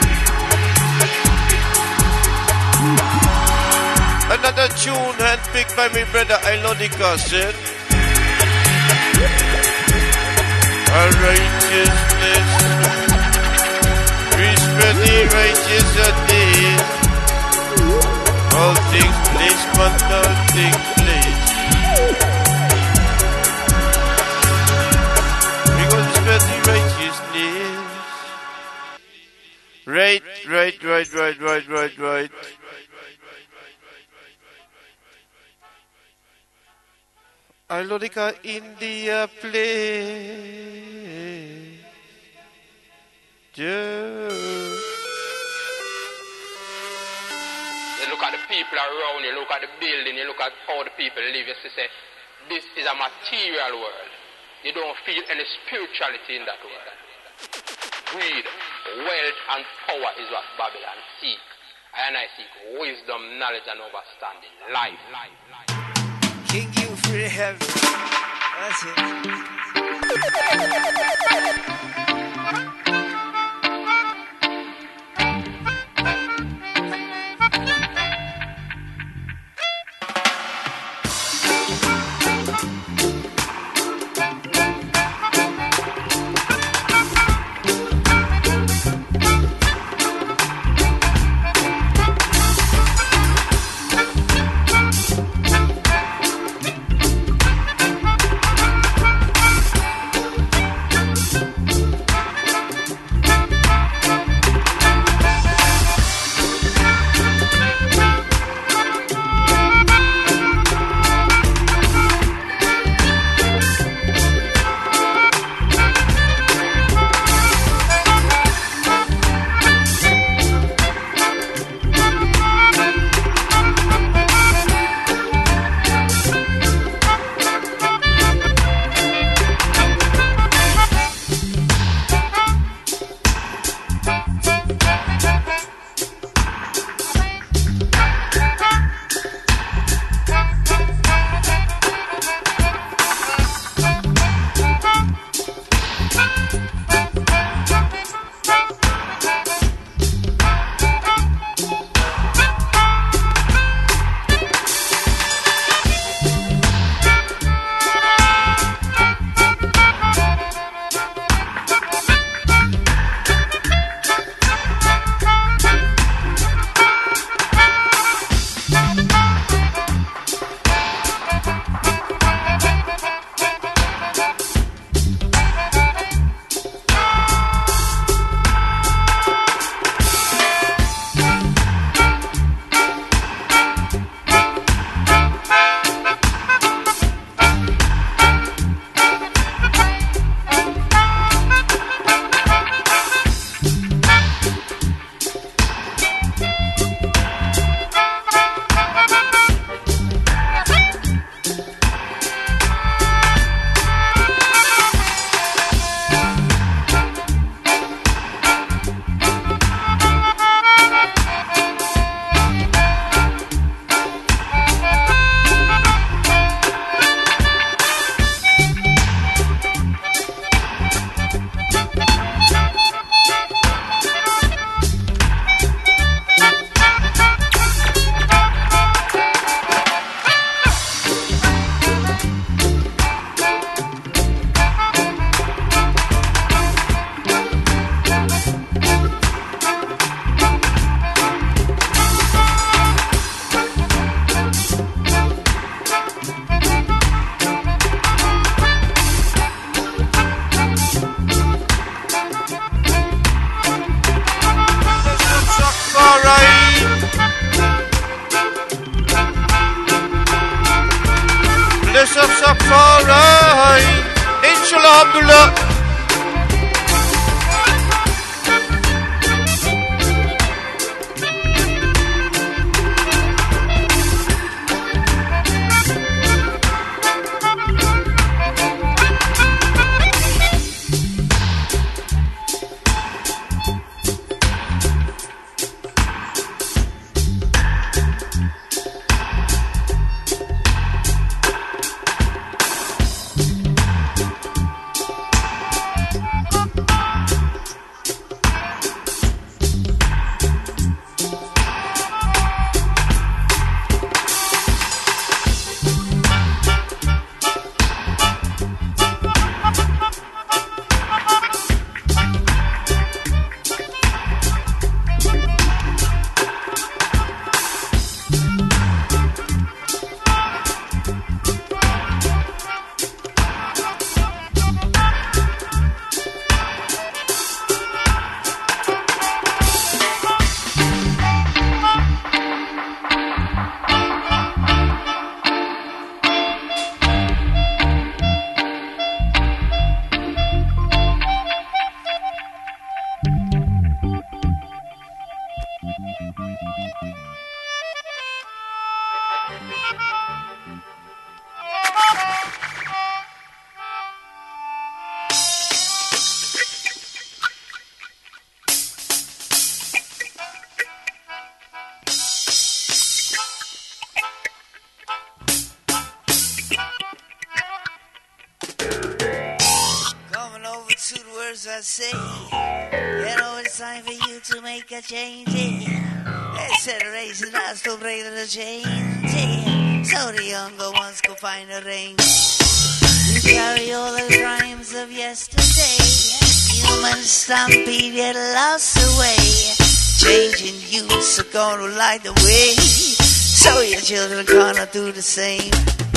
Another tune handpicked by my brother Ilodica said, a righteousness, whisper the righteous are dead. All things place, but nothing place. Because whisper the righteousness. Right. Ilodica in the place. You look at the people around, you look at the building, you look at how the people live, you say, this is a material world. You don't feel any spirituality in that world. Greed, wealth, and power is what Babylon seek. And I seek wisdom, knowledge, and understanding. Life. King you free heaven. That's it. Let's have some alright. Inshallah, alhamdulillah. I say, you know it's time for you to make a change. Instead of raising us to break the change, so the younger ones could find a range. You carry all the crimes of yesterday, human stampede yet lost away. Changing youths are gonna light the way, so your children gonna do the same.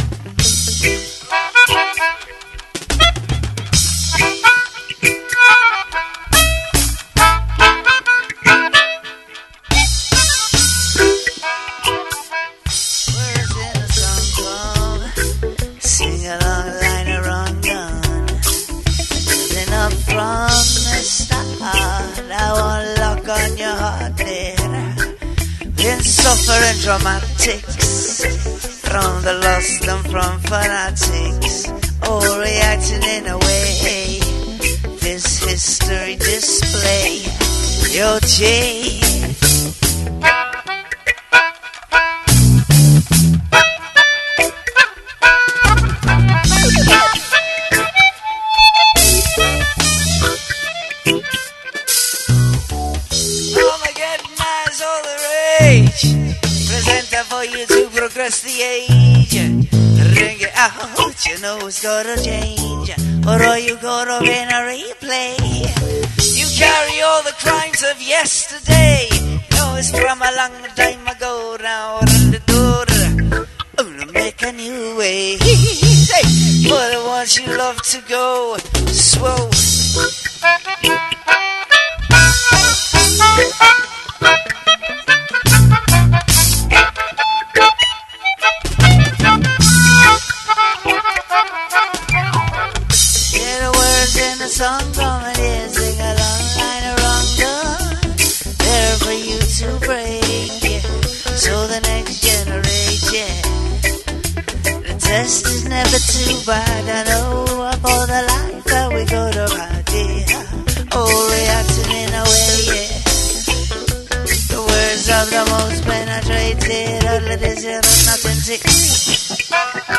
Suffering dramatics from the lost and from fanatics, all reacting in a way. This history display, your J. For you to progress the age, ring it out, you know it's gotta change, or are you gonna be in a replay? You carry all the crimes of yesterday, know it's from a long time ago now, to make a new way, for the ones you love to go slow. The song coming in, sing along, line around done. There for you to break, yeah. So the next generation. The test is never too bad. I know for the life that we go to ride, yeah. All reacting in a way, yeah. The words of the most penetrated, all of this here is nothing to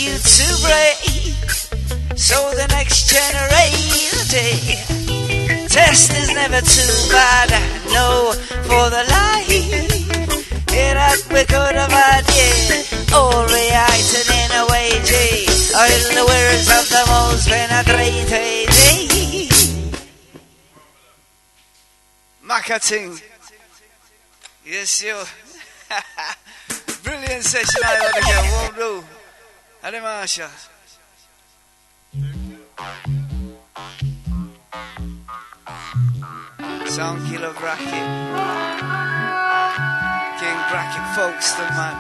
you to break, so the next generation. Test is never too bad, no, for the life. It had we could have had, yeah. All reacted in a way, G. In the words of the most penetrating. Makating. Yes, you. Brilliant session I want to get. Won't do. Adimasha. Sound Killer Bracket. King Bracket Folkestone, man.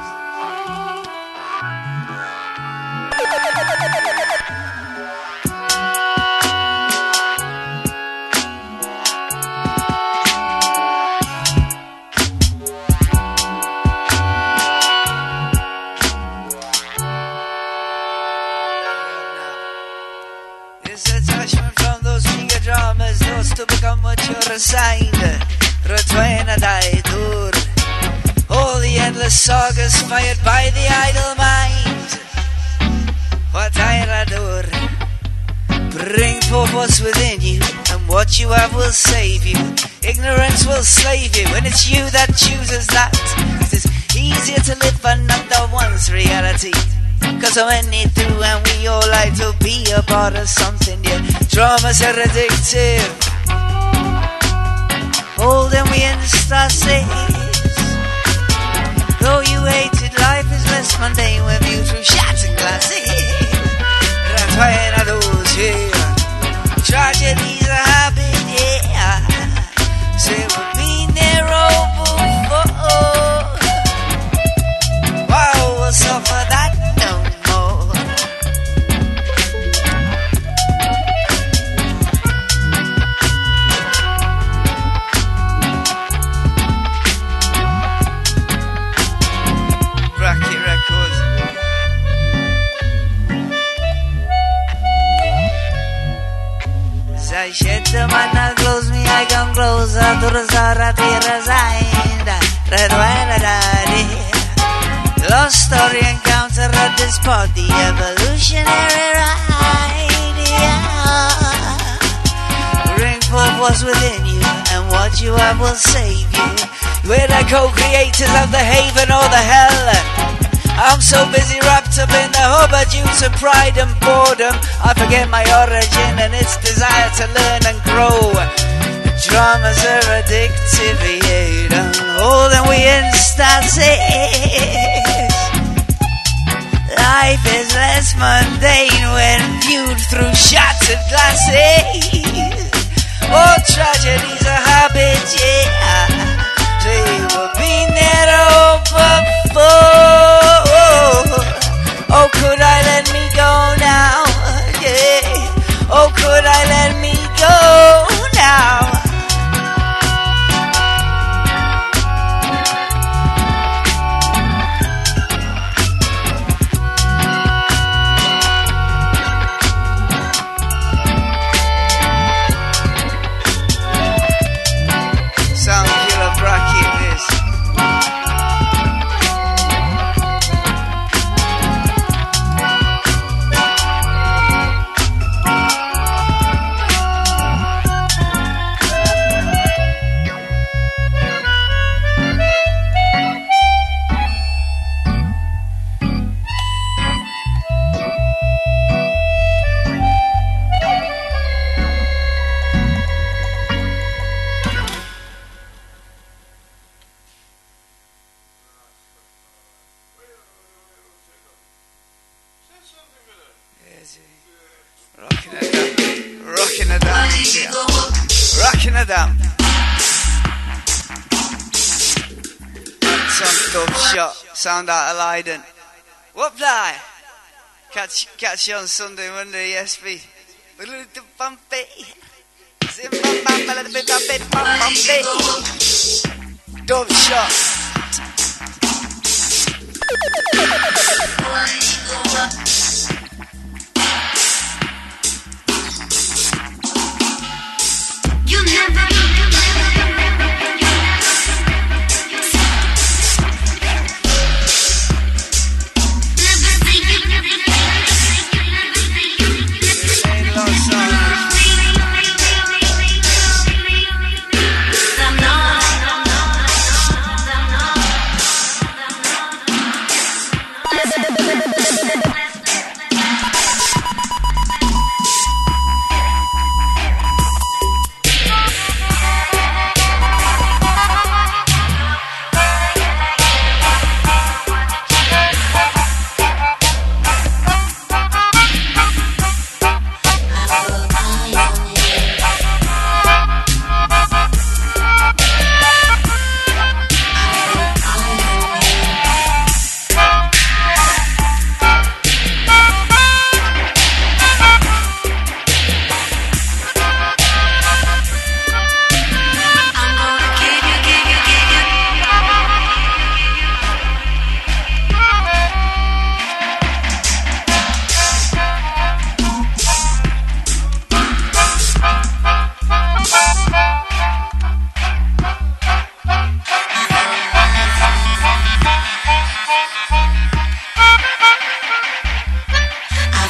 To become what you're assigned, return a daitur. All the endless sagas fired by the idle mind. What I adore. Bring forth what's within you, and what you have will save you. Ignorance will slave you, and it's you that chooses that. It's easier to live another one's reality. Cause so many do, and we all like to be a part of something, yeah. Drama's addictive. Holding we in stasis. Though you hated, life is less mundane with you through shattered glasses. That's why I lose here. Tragedies are habit, yeah. Say we've been there all before. Why we'll suffer that no more. I shed the man that close me, I come closer to the Zara resigned. Red wine daddy. Lost story encounter at this party, evolutionary ride. Yeah. Bring forth what's within you, and what you have will save you. We're the co-creators of the haven or the hell. I'm so busy wrapped up in the hubba juice of pride and boredom. I forget my origin and its desire to learn and grow. The dramas are addictive, yeah. Holding we in stasis. Life is less mundane when viewed through shattered glasses. All tragedies are habits, yeah. They were been there all before. Oh, could I let me go now? Yeah. Oh, could I let me go now? Sound Killer Bracket is. Rocking it down. Some dope shot. Sound out of Leiden. What fly? Catch you on Sunday, Monday, ESP. Dope shot. You never see you.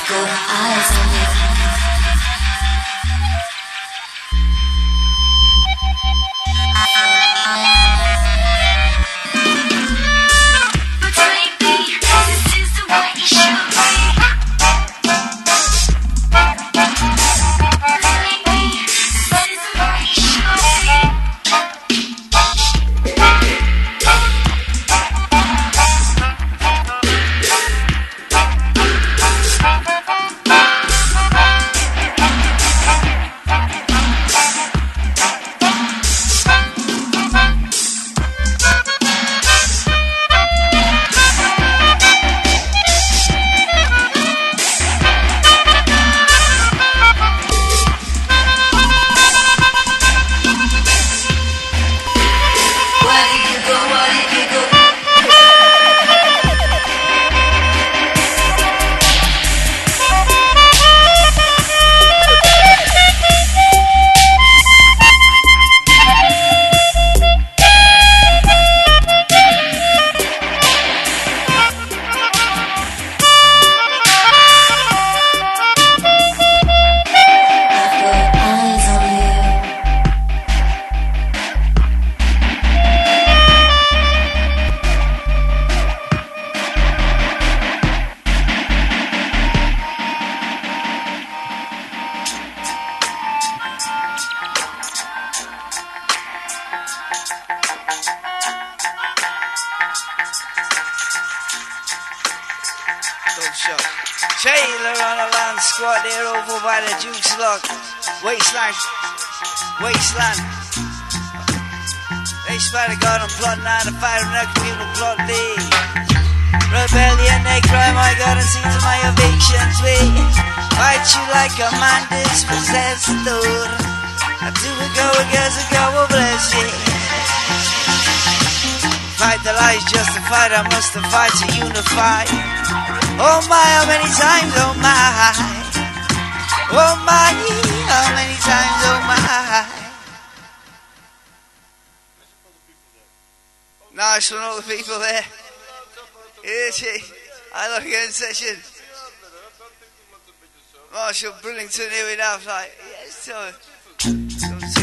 got eyes on you. But baby, this is the way it should be. Baby, this is the way it should be. Trailer on a land squat there over by the juice lock. Wasteland. They spider got them plotting out of fire and that communal plot lead. Rebellion, they crime, I got and see to my evictions way. Fight you like a man dispossessed, Lord. I do it go against the God will bless you. Fight the lies justified, I must have fight to unify. Oh my, how many times, oh my. Oh my, how many times, oh my. Nice one, all the people there. Here she, I look again in session. Marshall Brillington here with us, like, yes, so. Some tunes,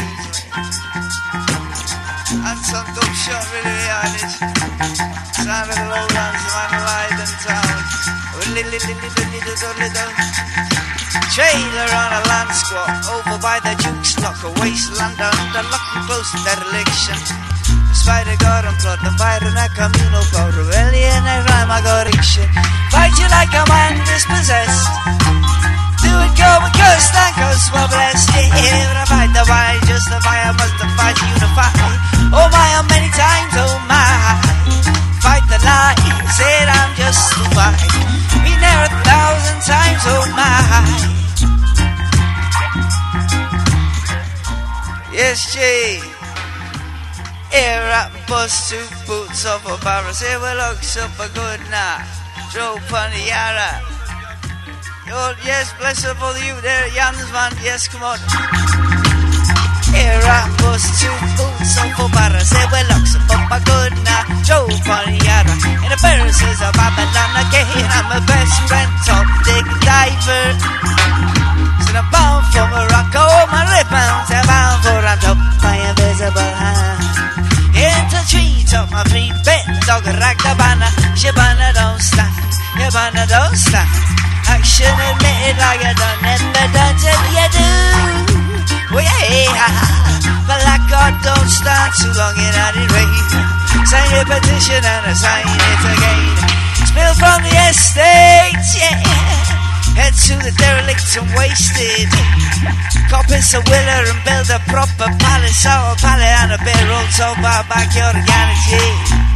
and some dub shot really behind it. Sound of the lowlands, the man alive and town. Trailer on a land squat over by the juke's lock, a wasteland under lock and close dereliction. The spider got and plot the fire in a communal code, rebellion and rhyme I got action. Fight you like a man dispossessed. Do it go because thank us we're blessed. Yeah, I fight the fire, justify, I must fight to unify. Oh my, how many times, oh my. Fight the lie, said I'm justified. Been there 1,000 times, oh my. Yes, G. Air up, bust two boots off a barrel. Say, well, looks up a good night. Drove on the Yara. Oh, yes, bless up all you there, Jans man. Yes, come on. Air up, bust two boots off a barrel. Say, well, looks up a good night. Drove on the Yara. And the bird says, of Babylon again. I'm a best friend, top dig diver. So I'm bound for Morocco. My ribbons are bound for a top by invisible hand. Into treetop, my feet bent, dog rag the banner. Shabana don't stand, Shabana don't stand. Action admitted like I done never done till you do. Oh yeah, but like God don't stand too long in the rain. Sign a petition and I sign it again. Spill from the estate, yeah. Head to the derelict and wasted. Cop us a willer and build a proper palace. Our pallet and a bare old soap our backyard organically.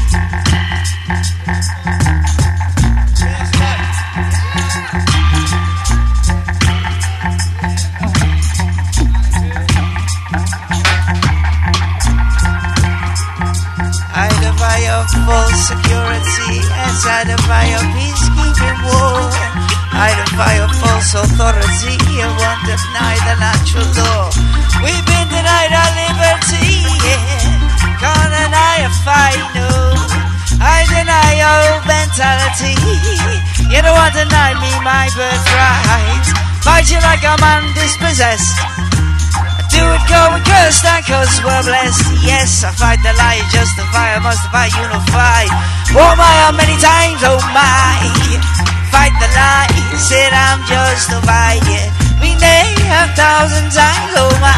Identify your full security inside of your peacekeeping war. Identify your false authority. You won't deny the natural law. We've been denied our liberty. Yeah. Can't deny a fight, no. I deny your mentality. You don't want to deny me my birthright. you like a man dispossessed. I do it going cursed and cause we're blessed. Yes, I fight the lie, justify, I must fight, unify. Oh my, how many times, oh my. Fight the lie, said I'm justified, yeah. We may have 1,000 times, oh my.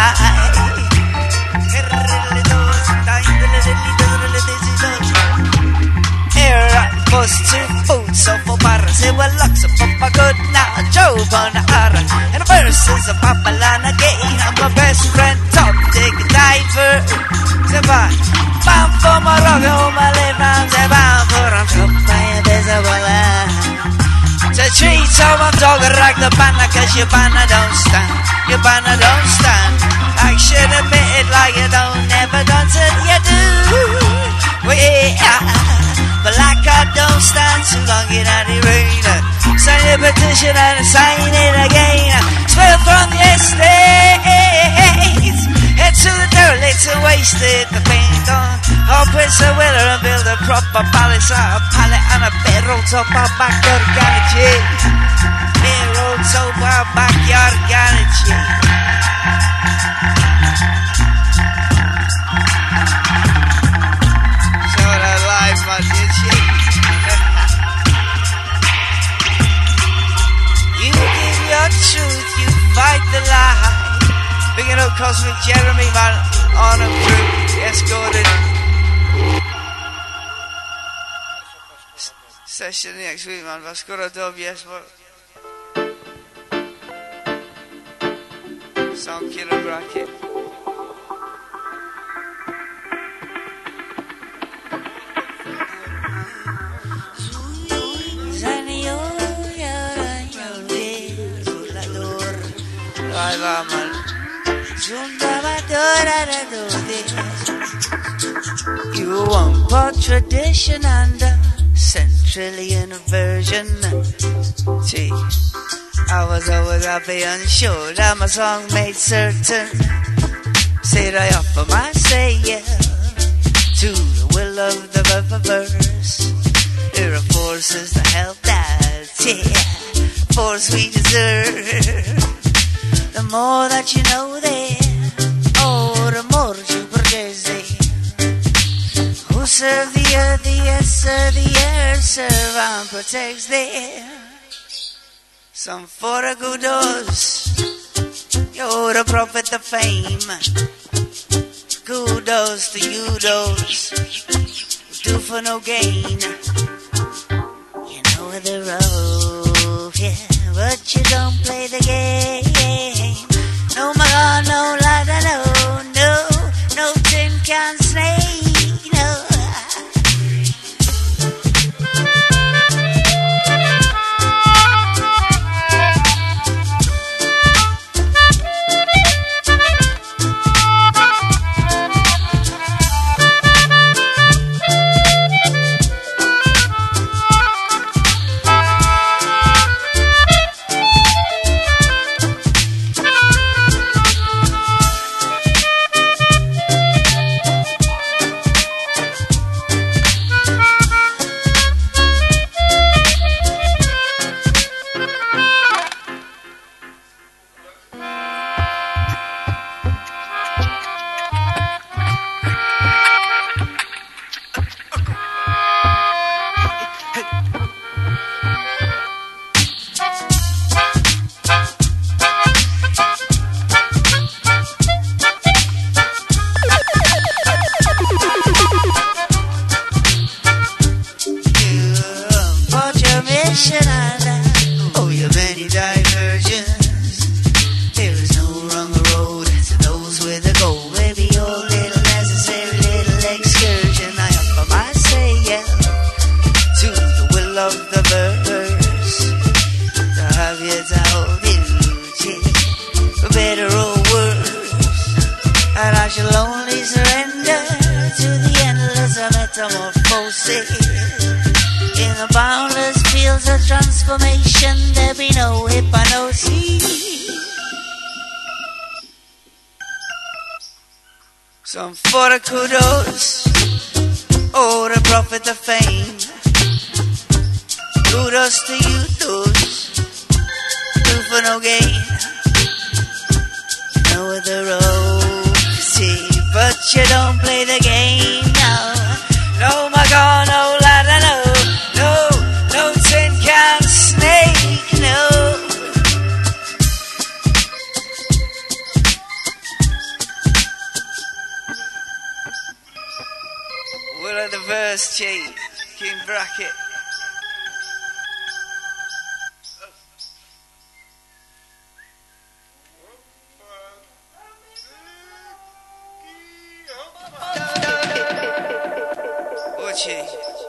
Bust to food, so for para say well looks up a good now Joe on the ara and the verses of Papalana again. I'm my best friend top dig diver. Say bye bam for my rock home my live round say bam for I'm top by invisible line. Say treat so I'm dog rock the banner cause your banner don't stand. Your banner don't stand. I should admit it like you don't never done till you do. Well yeah. But like I don't stand too long in the rain. Sign the petition and sign it again. Spill from the estates. Head to the derelict to waste it. The paint on. I'll press a willer and build a proper palace. A pallet and a bedroll top our backyard garage. Bedroll top our backyard garage. You give your truth, you fight the lie. Big it up, Cosmic Jeremy, man, on and through. Yes, Gordon. Session next week, man. Vascura Dub, yes, what? Sound Killer Bracket. You want part tradition and a centrillion version. Gee, I was always happy and sure that my song made certain. Said I offer my say yeah to the will of the verse. There are forces to help that, yeah, force we deserve. The more that you know there, oh, the more you progress. Who serve the earth, the earth serve and protects there. Some for the kudos, you're the prophet of fame. Kudos to you those who do for no gain. You know the road, yeah, but you don't play the game. No my God, no ladder, no tin can snake, no. Some for the kudos, oh the prophet of fame. Kudos to you those, do for no gain. Yes, G. King Bracket. Ochi.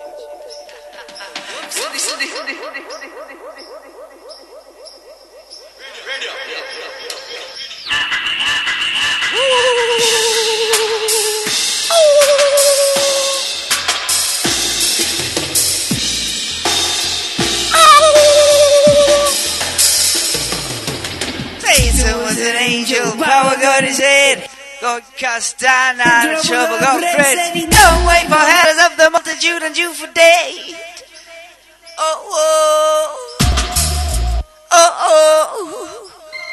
Satan was an angel, power got his head. God cast down out of trouble, God fret. Don't wait for hell of the multitude and you for dead. Oh, oh, oh, oh.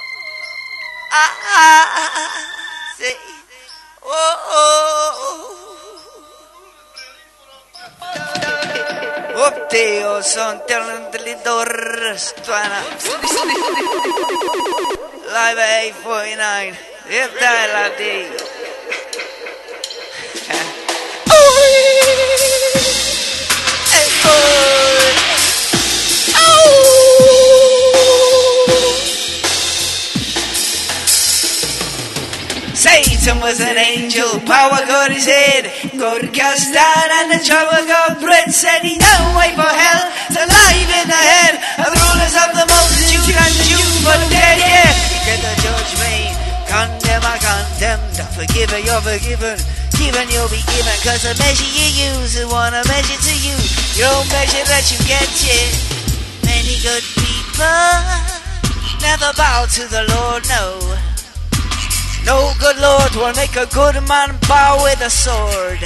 Say, oh, oh. Up Deo son telling the little stuana. Live at 849. If that la day. Hey boy. Satan was an angel, power got his head. God cast down and the trouble got bread. Said he don't wait for hell to live in the head of the rulers of the multitude and you for dead. Yeah, get the judgment. Condemn, I condemned. Forgiven, you're forgiven. Given, you'll be given. Cause the measure you use is one I measure to you. Your own measure that you get, yeah. Many good people never bow to the Lord, no. No good Lord will make a good man bow with a sword.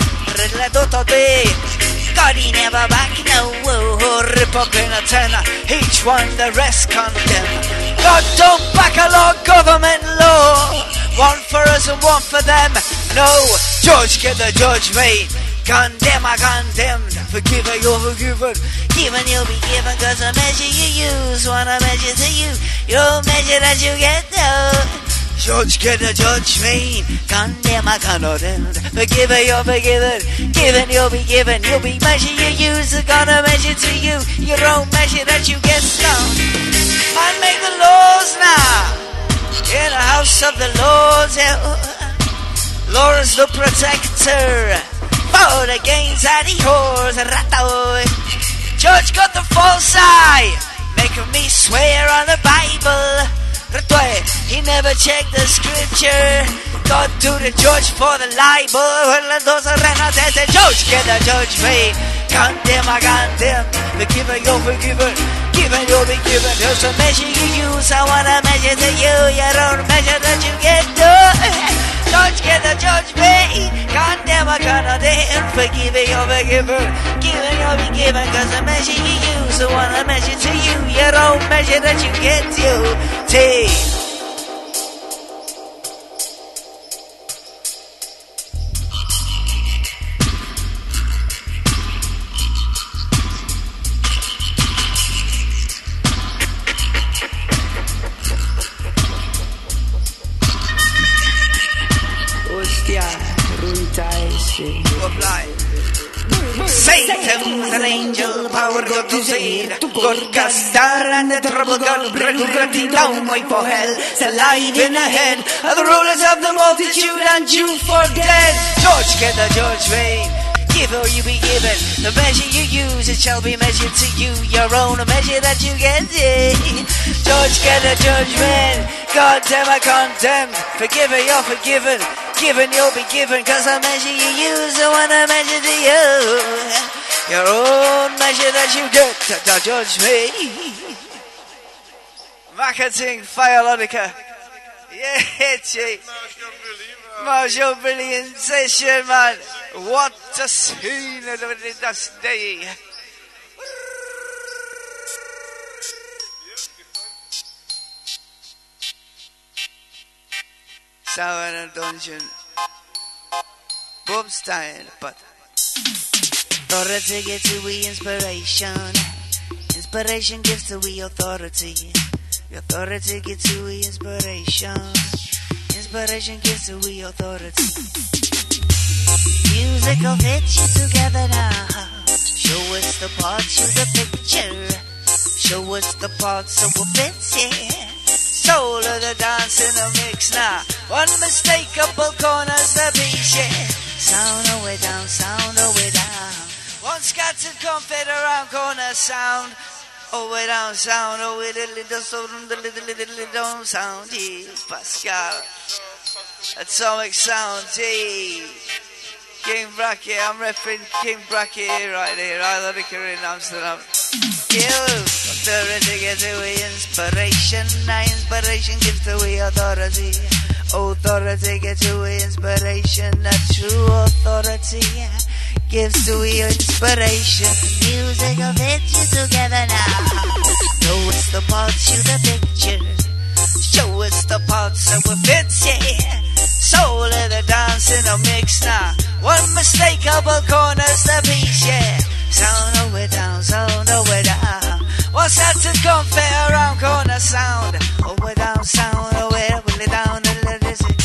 God, he never back, no. Rip up in a tenor, each one the rest condemn. God don't back a law, government law. One for us and one for them. No, judge get the judgment. Condemn, I condemned. Forgiven, you're forgiven. Given, you'll be given. Cause the measure you use, one I measure to you. Your measure that you get, no. Judge get the judgment. Condemn, I condemned. Forgiven, you're forgiven. Given, you'll be given. You'll be measure you use, is gonna measure to you. Your own measure that you get stoned. I make the laws now. In the house of the Lord, Lord is the protector. Fought against the whores, Judge got the false eye, making me swear on the Bible. He never checked the scripture. God to the judge for the libel. Judge get the judgment. Condemn, I condemn. Forgiven, you're forgiven. Given, you'll be given. There's a measure you use, I wanna measure to you. Your own measure that you get done. Judge get the judgment. Condemn, I condemn. Forgiven, you're forgiven. Given, you'll be given. Cause the measure you use, I wanna measure to you. Your own measure that you get you. Take. Satan was an angel, power God to save. God cast down and the trouble God bring down way for hell. Alive in the head of the rulers of the multitude and you for dead. Judge get the judgment. Give or you be given. The measure you use, it shall be measured to you. Your own measure that you get. Judge get the judgment. Condemn, I condemn. Forgiven, you're forgiven. Given, you'll be given. Cause the measure you use, I wanna measure to you. Your own measure that you get. The judgment. Marketing Firelonica. Yeah, G. Marshall Brilliant session, man. What a scene of this day. Sour in a dungeon. Bob style, but authority gives to we inspiration. Inspiration gives to we authority. Authority gives to we inspiration. Inspiration gives to we authority. Music will fit you together now. Show us the parts, you the picture. Show us the parts so we'll fit, yeah. Soul of the dance in the mix now. Unmistakable corners the beach, yeah. Sound away down, sound away down. One scattered confed around corner sound. Away down, sound away the little down sound, yeah. Pascal. Atomic sound, yeah. King Bracky, I'm repping King Bracky here, right here. I love it in Amsterdam. You, authority gives away inspiration. Inspiration gives away authority. Authority gives away inspiration. A true authority gives away inspiration. Music will fit you together now. Show us the parts, you the picture. Show us the parts that will fit, yeah. Soul of the dance in a mix now. Unmistakable corners the piece, yeah. Sound away down, sound away down. What's that to compare around corner sound? Away down, sound away down, let it sit.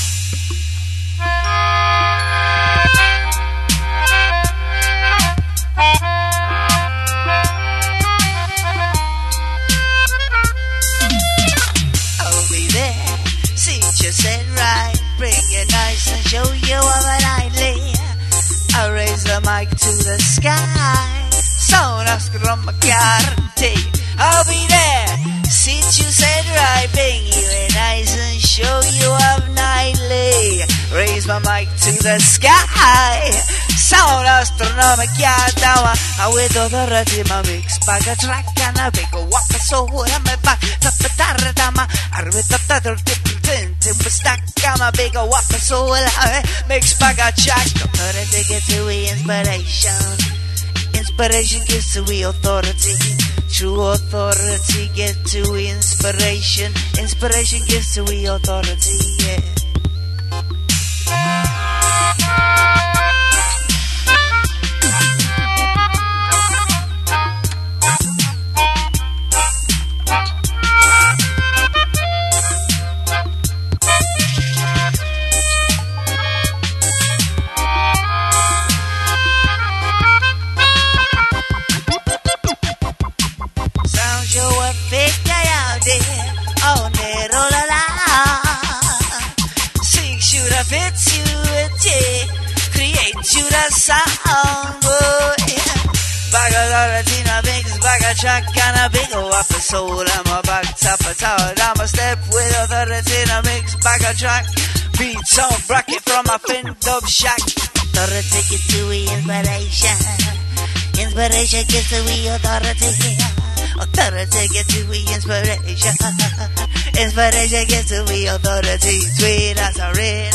I'll be there, see what you said right. Bring it nice and show you all that I lay. I raise the mic to the sky. Sound of Scrum-a-Carty. I'll be there. See what you said right. Bring you in nice and show you up nightly. Raise my mic to the sky. Sound astronomical. I with authority my mix. Bag a track and a big whop. So I'm a back. Tapatardama. I with the other different. We stack. I'm a big whop. So I mix bag a track. Authority gets away inspiration. Inspiration gives to we authority. True authority gives to we inspiration. Inspiration gives to we authority, yeah. Fits you, yeah. Create you the sound, oh, yeah. Bag a Latina mix, bag a track and a big whop a soul. I'm a back top a tower, I'm a step with authority in a mix, bag a track. Beat sound bracket from a fin dub shack. Authority gets to we inspiration. Inspiration gets to we authority. Authority gets to we inspiration. Inspiration gets to we authority. Sweet as a rain.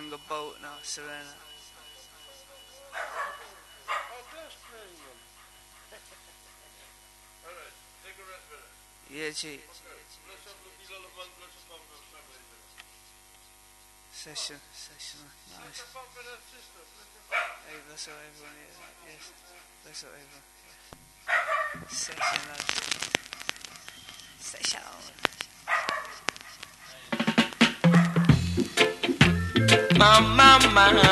on the boat now, Serena. Yeah, Chief. Session. Nice. Hey, bless up everyone. Yes. Bless up everyone. Session. Mama.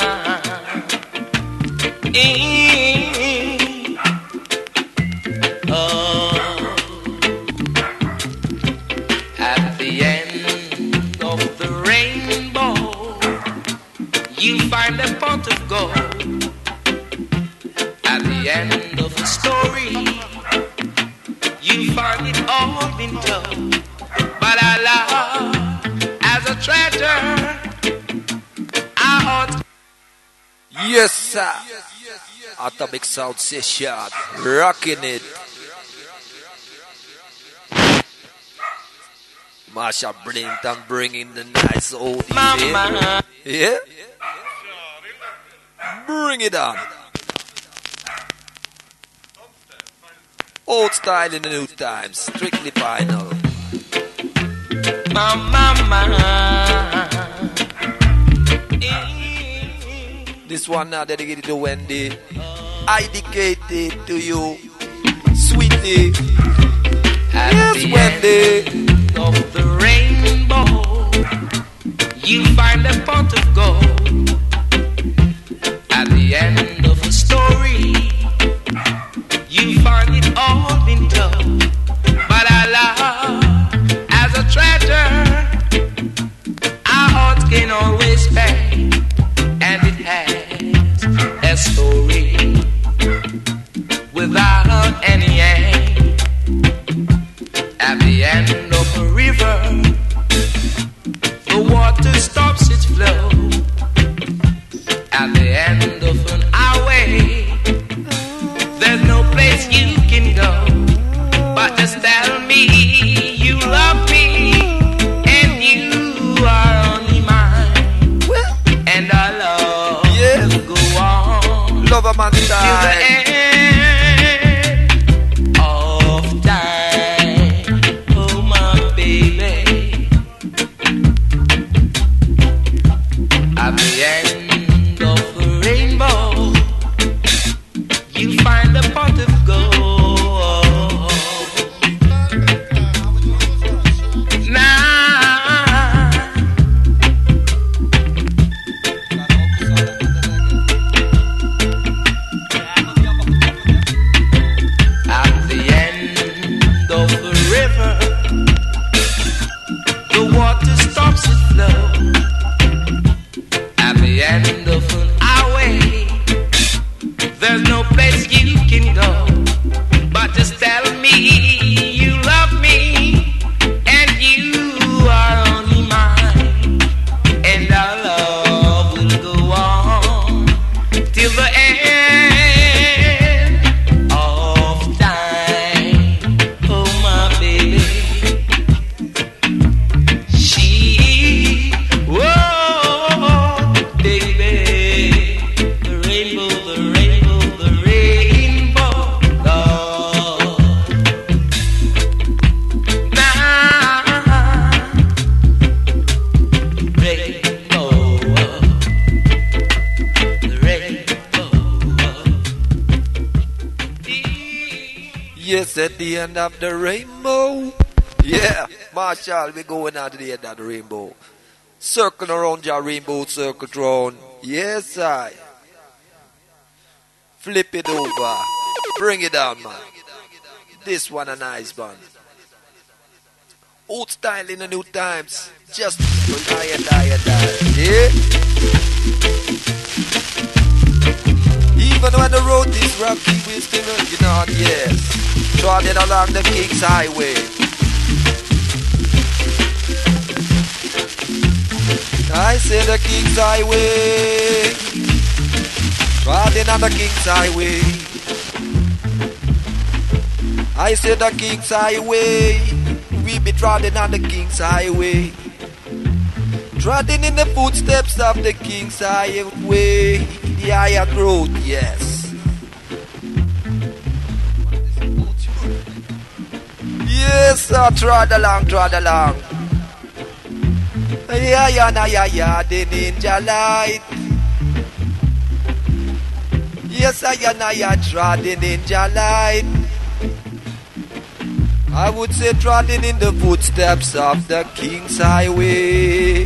At the end of the rainbow, you find a pot of gold. At the end of the story, you find it all been told. But Allah, as a treasure, I ought. Yes, sir. Atomic Sound Session, rocking it. Marsha Brinton bringing the nice oldies. Mama. Yeah? Bring it on. Old style in the new times, strictly vinyl. Mama. This one now dedicated to Wendy. I dedicate it to you, sweetie. At yes, the Wendy. End of the rainbow, you find a pot of gold. At the end of the story, you find it all been told. But Allah, as a treasure, our heart can always pay, and it has a story without any end. At the end of a river, the water stops its flow. At the end of an highway, there's no place you can go. But just tell me you love me, and you are only mine. And our love will go on Love a man till the end of time. Oh my baby. At the end of a rainbow, you find a pot of gold. Now, at the end of the river, the water stops its flow. At the end of an highway, there's no place you can go. But just tell me you love me, and you are only mine. And our love will go on till the end of time. Oh my baby, whoa, baby, the rainbow, the rainbow, the rainbow, Lord. Now, rainbow, the rainbow. Yes, at the end of the rainbow. Yeah, Marshall, we're going out to the end of the rainbow. Circle around your rainbow circle throne. Yes, I. Flip it over. Bring it down, man. This one a nice one. Old style in the new times. Just die. Yeah? Even when the road is rocky, we still working on, yes. Trotting along the King's Highway. I say the King's Highway. Trotting on the King's Highway. I say the King's Highway. We be trotting on the King's Highway. Treading in the footsteps of the King's Highway, the higher road, yes. Yes, sir, trod along. Yeah, the ninja light. Yes, I trod the ninja light. I would say trotting in the footsteps of the King's Highway.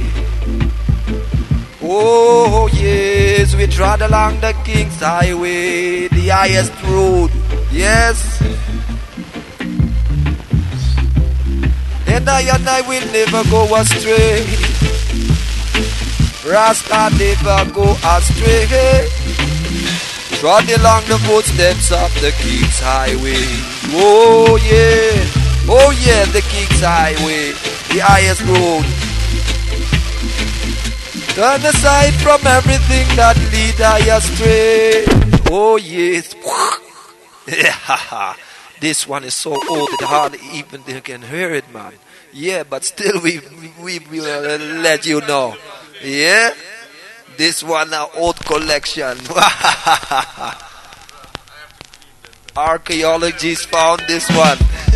Oh yes, we trod along the King's Highway, the highest road, yes. And I will never go astray. Rasta never go astray. Trod along the footsteps of the King's Highway. Oh yeah, the King's Highway, the highest road. Turn aside from everything that lead I astray. Oh yes. This one is so old it hardly even they can hear it, man. Yeah, but still we will let you know. Yeah? This one a old collection. Archaeologists found this one.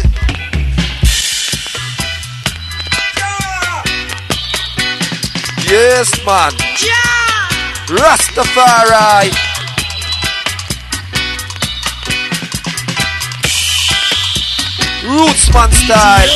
Yes, man. Rastafari. Rootsman style.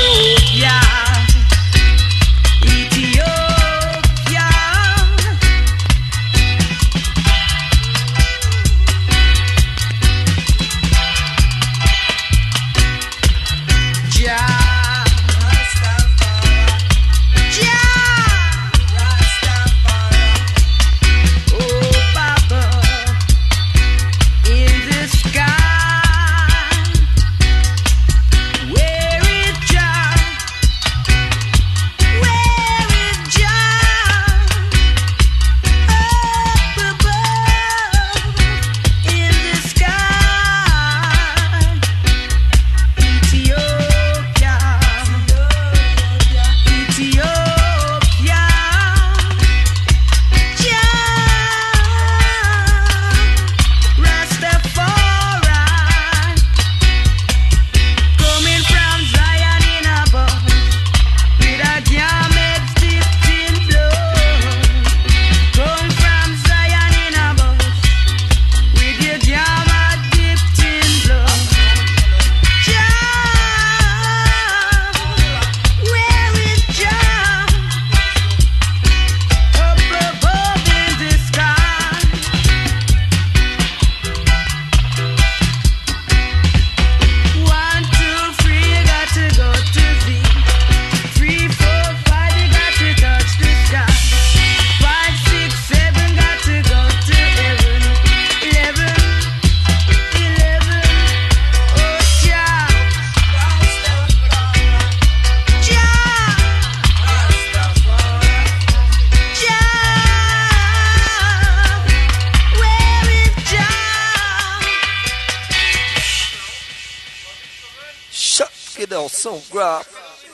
Sound grab,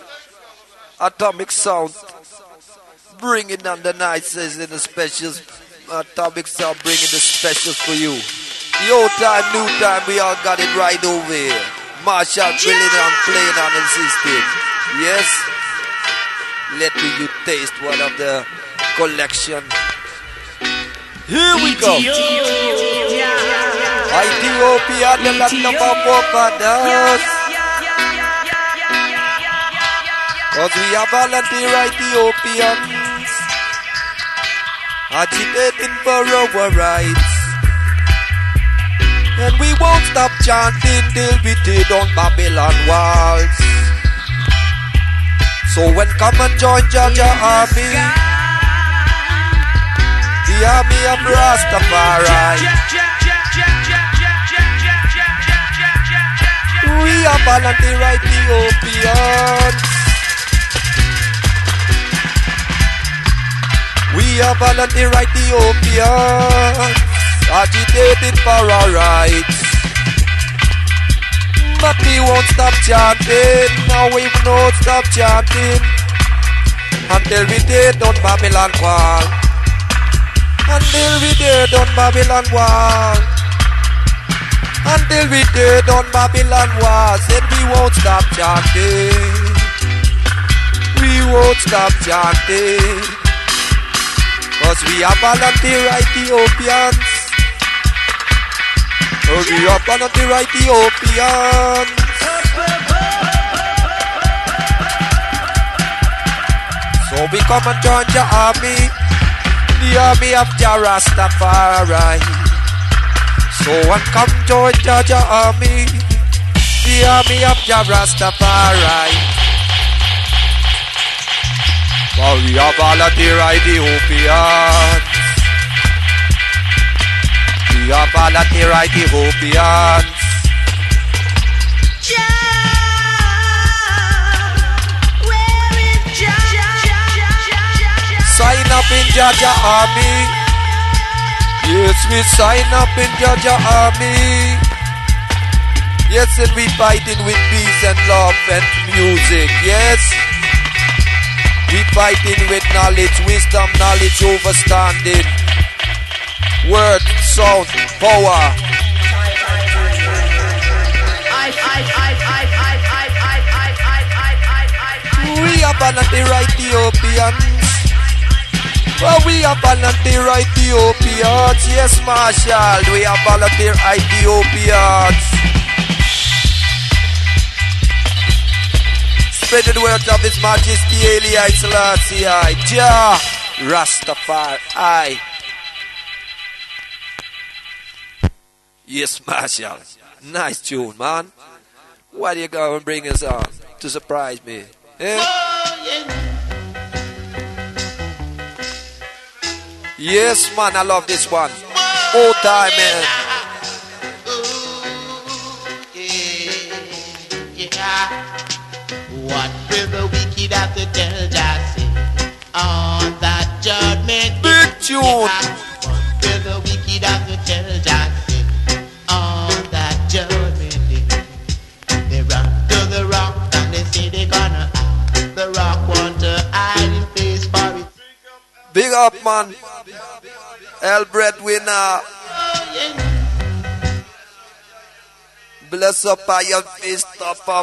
Atomic Sound, bringing on the nicest and the specials. Atomic Sound bringing the specials for you. The old time, new time, we all got it right over here. Marshall drilling and playing on the system. Yes, let me you taste one of the collection. Here we go. Ethiopia, the land of our forefathers. Cause we are volunteer Ethiopians, agitating for our rights. And we won't stop chanting till we tear down Babylon walls. So when come and join Georgia army, the army of Rastafari. We are volunteer Ethiopians. We are volunteer Ethiopians, agitating for our rights. But we won't stop chanting, no we won't stop chanting. Until we tear down Babylon wall. Until we tear down Babylon wall. Until we tear down Babylon walls, then we won't stop chanting. We won't stop chanting. Cause we are volunteer Ethiopians. We are volunteer Ethiopians. So we come and join the army. The army of Jah Rastafari. So one come join Jah army. The army of Jah Rastafari. For we are volunteer Ethiopians. We are volunteer Ethiopians. Sign up in Jah army. Yes, we sign up in Jah army. Yes, and we fighting with peace and love and music. Yes, we fighting with knowledge, wisdom, knowledge, understanding, word, sound, power. We are volunteer Ethiopians. Well, we are volunteer Ethiopians. Yes, Marshall, we are volunteer Ethiopians. Spread the words of His Majesty Haile Selassie I, Jah Rastafari. Yes, Marshall. Nice tune, man. Why do you go and bring us on to surprise me? Eh? Yes, man, I love this one. Old time, man. What will the wicked have to tell Jah say on that judgment day? Big tune. What will the wicked have to tell Jah say on that judgment day? They run to the rock and they say they're gonna hide. The rock want to hide in place for it. Big up, man. El Breadwinner. Bless up by your face, top up.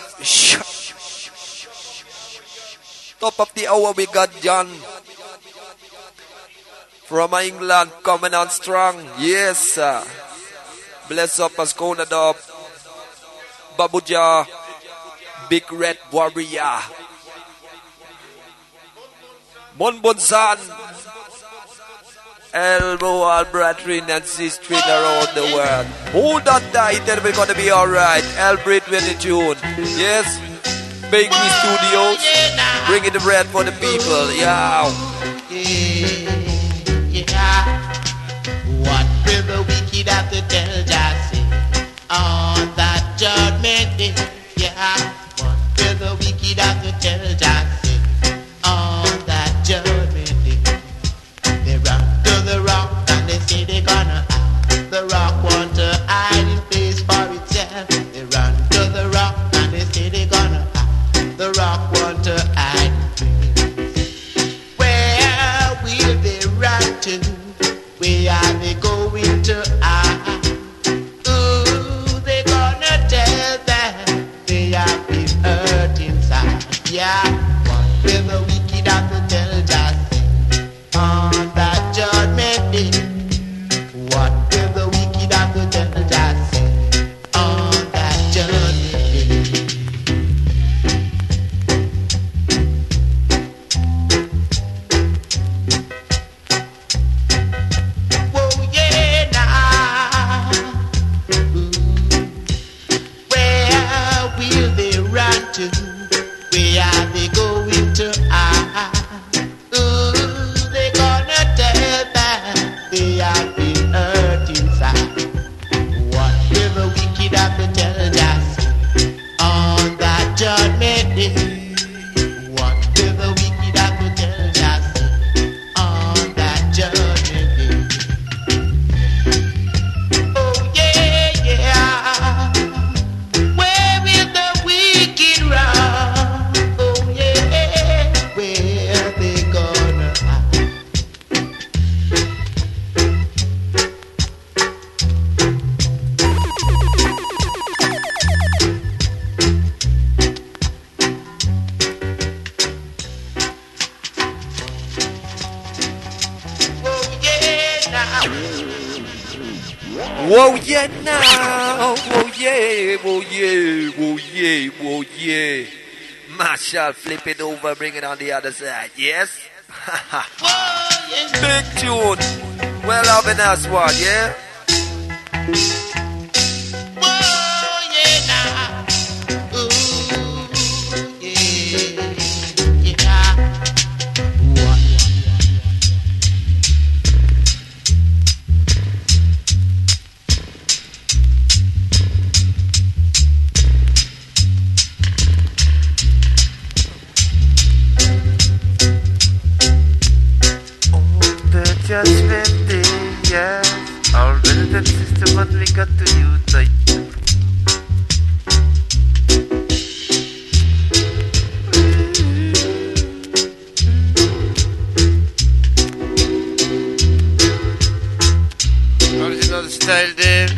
Top of the hour we got John from England coming on strong. Yes, sir. Bless up as Kona Dub. Babuja. Big Red Warrior. Monbonsan. Elbow all brethren and sisters around the world. Hold that tight, then we're gonna be alright. Elbrit with the tune. Yes. Big Me Studios. Bringing the bread for the people. Yeah. What will the wicked have to tell Jah say on that judgment day? Yeah. What will the wicked have to tell Jah say on that judgment day? They run to the rock and they say they're gonna hide. The rock want to hide in place for itself. They run to the rock and they say they're gonna hide. The rock want to hide in place. Where will they run to? Where are they going to hide? Whoa, yeah, now. Whoa, yeah, whoa, yeah, whoa, yeah, whoa, yeah. Marshall, flip it over, bring it on the other side. Yes? Big tune. Well, having us one, yeah? Judgment Day, yeah. Our brothers and sisters, what we got to unite. Original style there.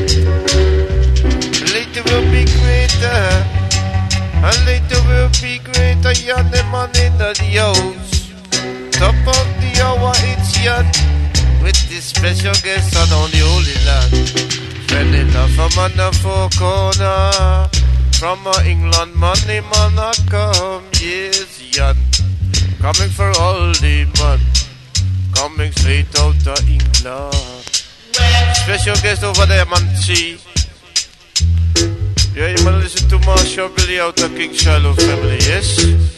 Later will be greater. And later will be greater. You're the man in the house. Top of the hour, it's young. With this special guest on the Holy Land. Friendly love from under four corner. From England, money man I come. Yes, young. Coming for all the man. Coming straight out of England. Special guest over there, man. See. Yeah, you wanna listen to Marshall Billy out of King Shiloh family, yes?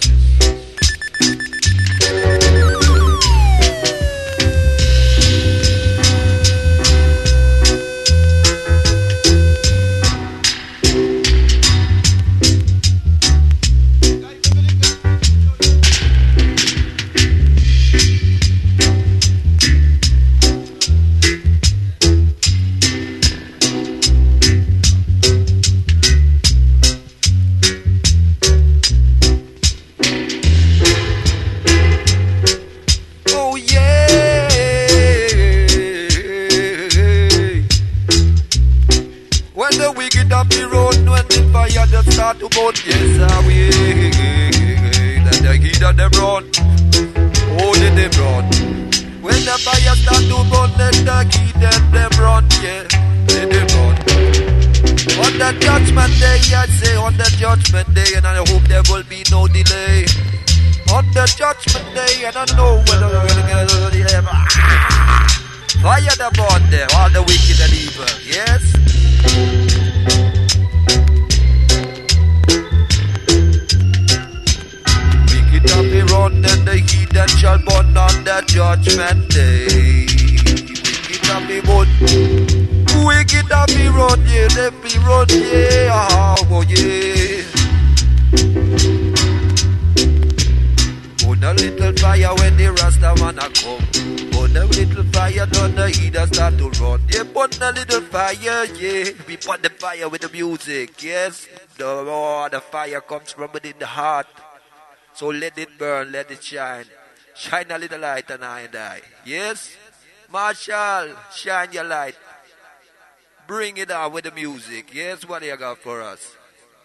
Start to burn, yes, we and the heat of them run, holding them run. When the fire start to burn, let the heat of them run, yeah, let them run. On the judgment day, I say on the judgment day, and I hope there will be no delay. On the judgment day, and I know whether we're gonna get them. Fire the burn there, all the wicked and evil, yes. We run and the heathen shall burn on the judgment day. Wicked and be burn, wicked and be run, yeah, let me run, yeah, oh yeah. Burn a little fire when the Rasta man a come. Burn a little fire, then the heathen start to run. Yeah, burn a little fire, yeah. We put the fire with the music, yes. The fire comes from within the heart. So let it burn, let it shine. Shine a little light on I and I. Yes? Marshall, shine your light. Bring it on with the music. Yes, what do you got for us?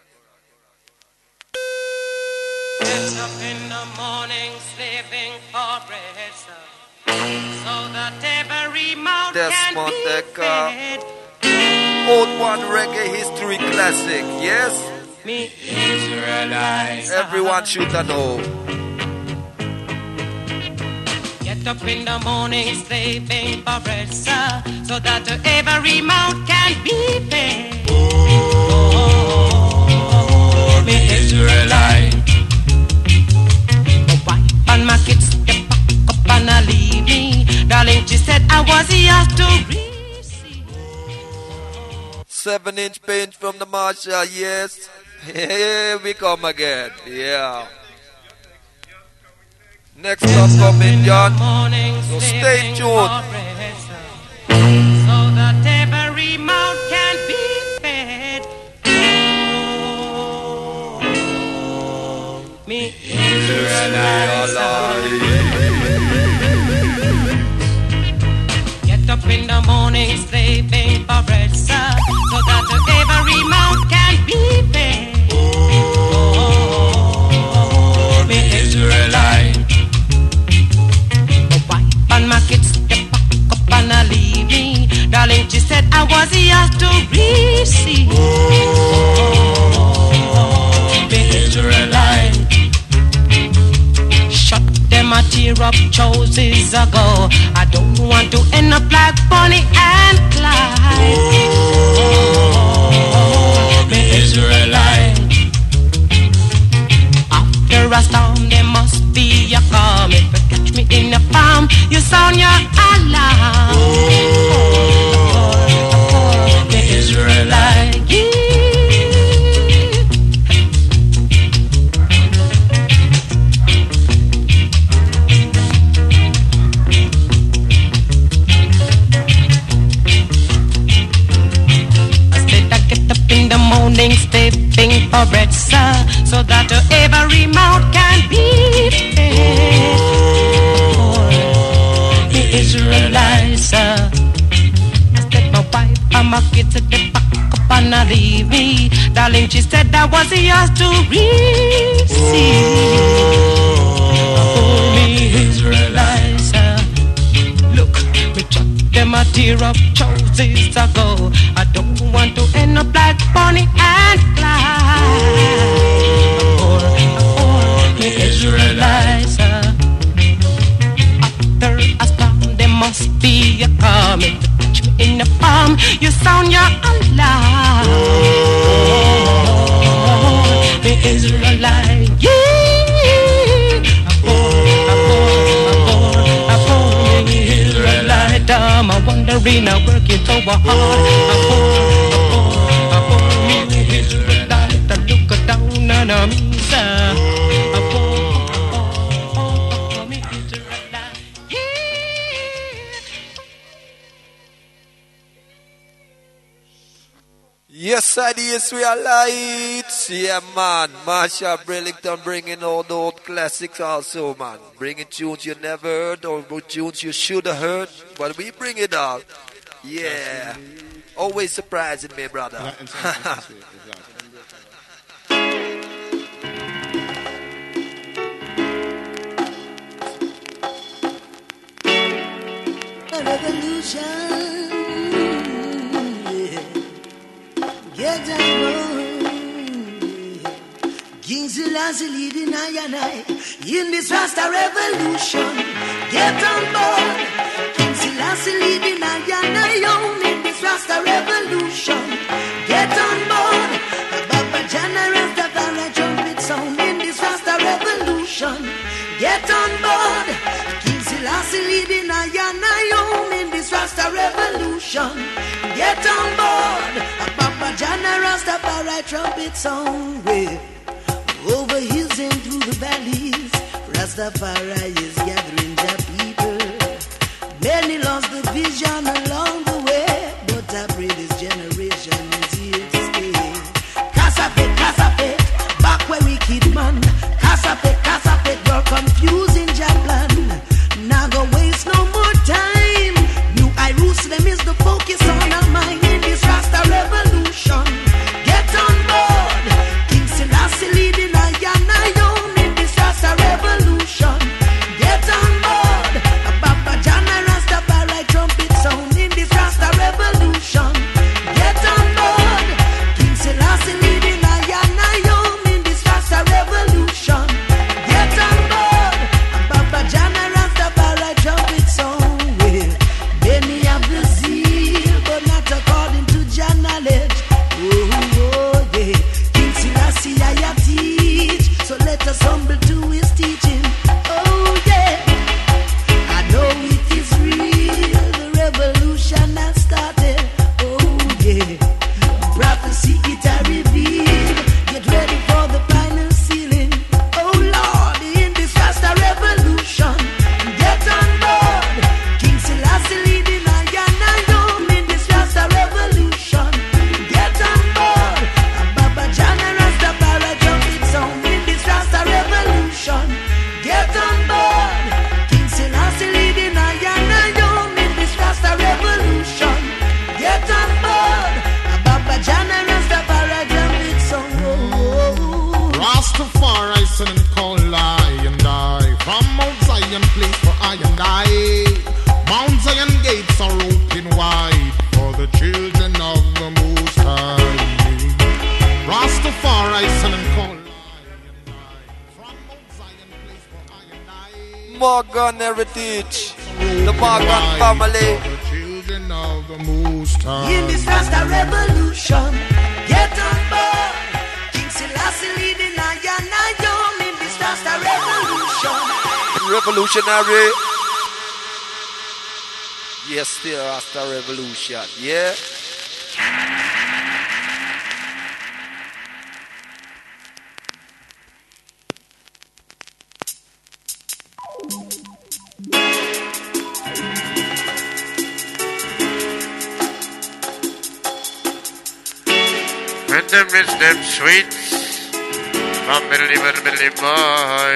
Get up in the morning, slaving for bread, so that every mouth can be fed. Old one reggae history classic. Yes? Me Israelites. Everyone should know. Get up in the morning, slaving for bread, sir, so that every mouth can be fed. Oh, me Israelite. My wife and my kids get back up and I leave me. Darling, she said I was here to receive. 7-inch paint from the Marshall, yes. Here we come again, yeah. Next up coming, John. So stay tuned. So that every mouth can be fed. Oh, me Israelites. Get up in the morning, slaving for bread, sir, so that every mouth can be fed. Oh, me Israelite. My wife and my kids get back yours to receive. The Israelite. Shut them a tear up choices ago. I don't want to end up like Bonnie and Clyde. The Israelite. After a storm, there must be a calm. If you catch me in the palm, you sound your alarm. The Israelite. In the morning, stepping for bread, sir, so that every mouth can be fed. The Israelites, sir. I said my wife and my kids at the back up and not leave me. Darling, she said that was yours to receive. Me Israelites, sir. Look, me chuck them a tear up choices ago. I don't want to end up like Bonnie and Clyde. The Israelites. After a storm, there must be a calm. If you touch me in the palm, you sound your alarm. The Israelites. I'm wondering, I'm working so hard. Me Israelite, look down on me, sir. Me Israelite. Yes, I yes, we are lights. Yeah, man. Marsha Brillington bringing all the old classics also, man. Bringing tunes you never heard or tunes you should have heard. But we bring it all. Yeah. Always surprising me, brother. Revolution. Get down, King Selassie leading I and I in this Rasta revolution. Get on board, King Selassie leading I and I in this Rasta revolution. Get on board, Baba Jana Rastafari trumpet sound in this Rasta revolution. Get on board, King Selassie leading I and I in this Rasta revolution. Get on board. Jana Rastafari trumpet sound wave over hills and through the valleys. Rastafari is gathering the people. Many lost the vision along the way, but I pray this generation is here to stay. Kasapet, back where we kid man. Kasapet, you're confusing your plan. Now go waste no more time. New Jerusalem is the focus on our mind in this Rasta revolution. Get on board, King Selassie leading I and I in this Rasta revolution. Get on board, Baba Jana Rastafari trumpet sound in this Rasta Morgan heritage, the Morgan family. Children of the Most High. In this Rasta revolution, get on board. King Selassie leading Ayana in this Rasta revolution. Revolutionary. Yes, still Rasta revolution. Yeah. When them rich, them sweets, family, boy,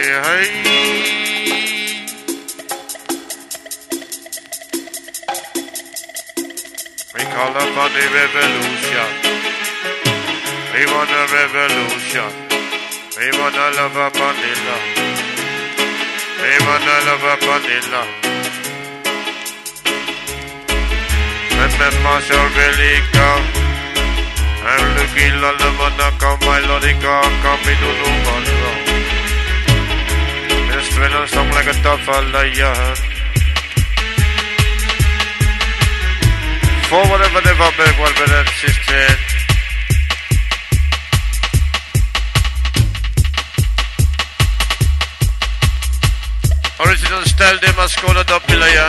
we call upon the revolution. We want a revolution. We want a love upon the love. We want a love upon the love. When the marshal really come, I'm looking at the man come, my lordy come me to do one wrong. This trainer sound like a tough lion. For whatever never been, what been insisted. Original style, they must call it up, lion.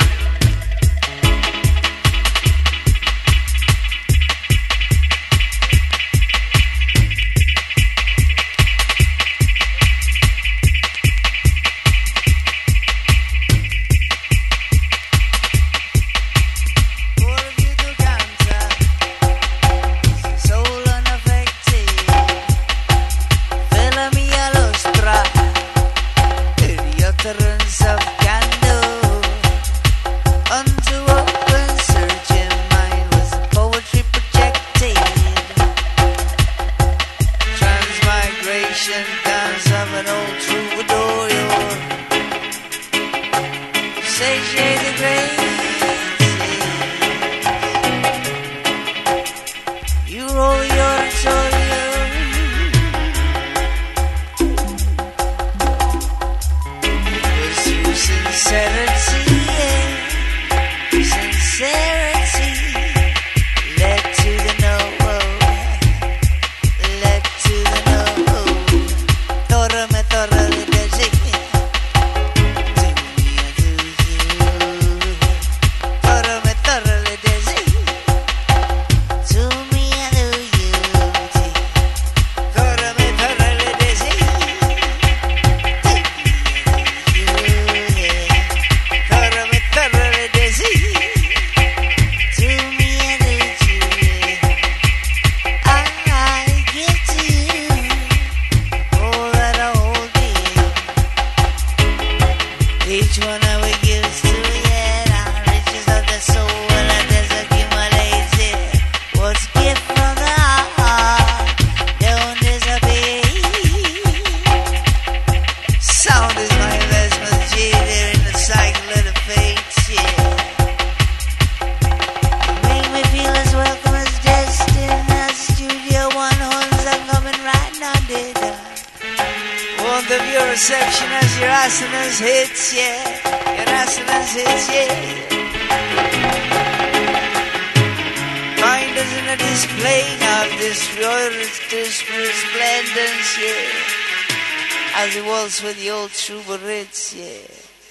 With the old Trouba Ritz, yeah.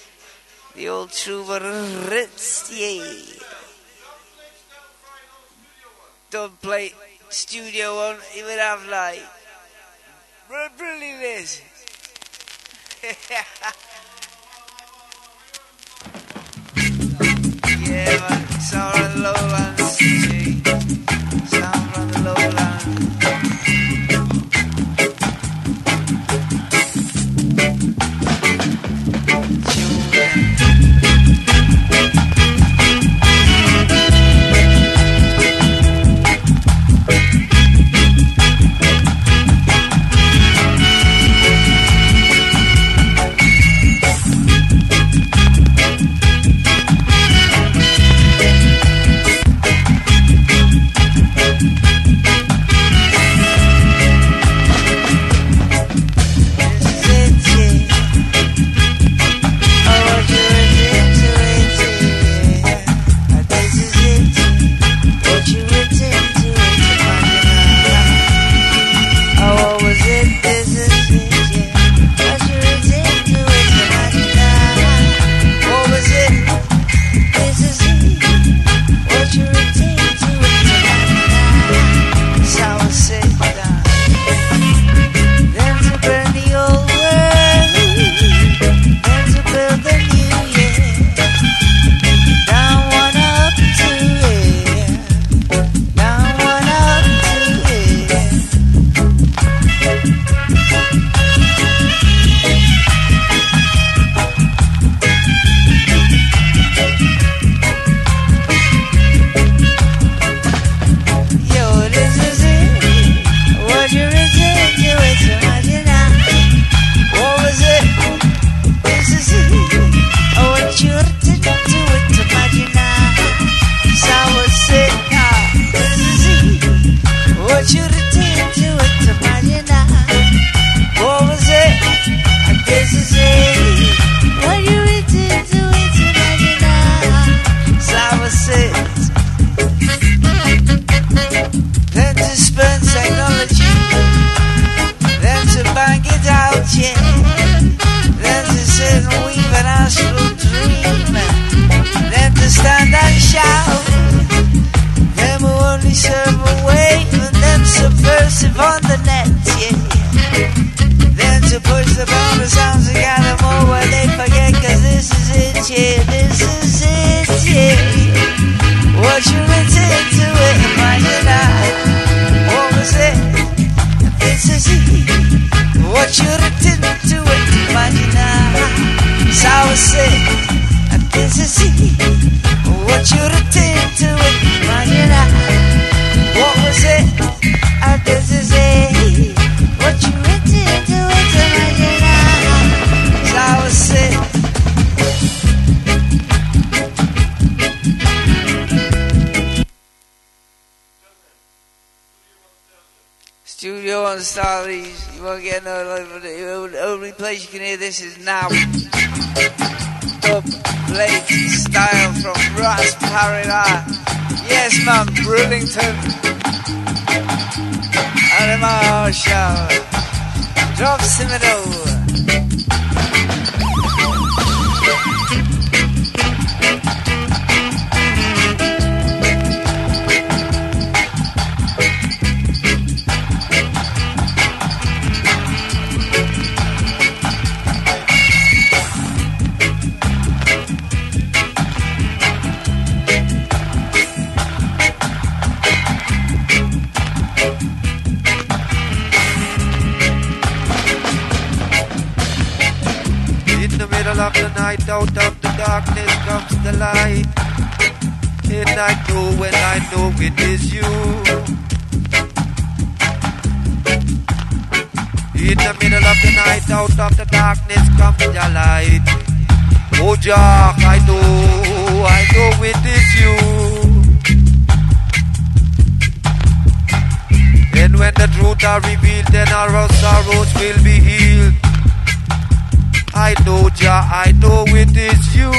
The old Trouba Ritz, yeah. Don't play studio one, it would have like brilliant. Yeah, man, sound on the lowlands, see. Sound on the lowlands. serve away and them subversive on the net, yeah. Then to push the boundary sounds together more where they forget, cause this is it, yeah, this is it, yeah. What you intend to it, imagine what was it? This is it. What you intend to it, imagine so I was it. This is it. What you intend to it, imagine what was it? This is it. What you intend to it, imagine so I was it. Studio on Starlies, you won't get the only place you can hear this is now. Dub plate style from Ross Paradise. Yes, man, Burlington. Animal Show. Drop Simido. Of the night, out of the darkness comes the light. And I know when I know it is you. In the middle of the night, out of the darkness comes the light. Oh Jack, I know it is you. And when the truth are revealed, then our sorrows will be healed. I know, Jah, I know it is you.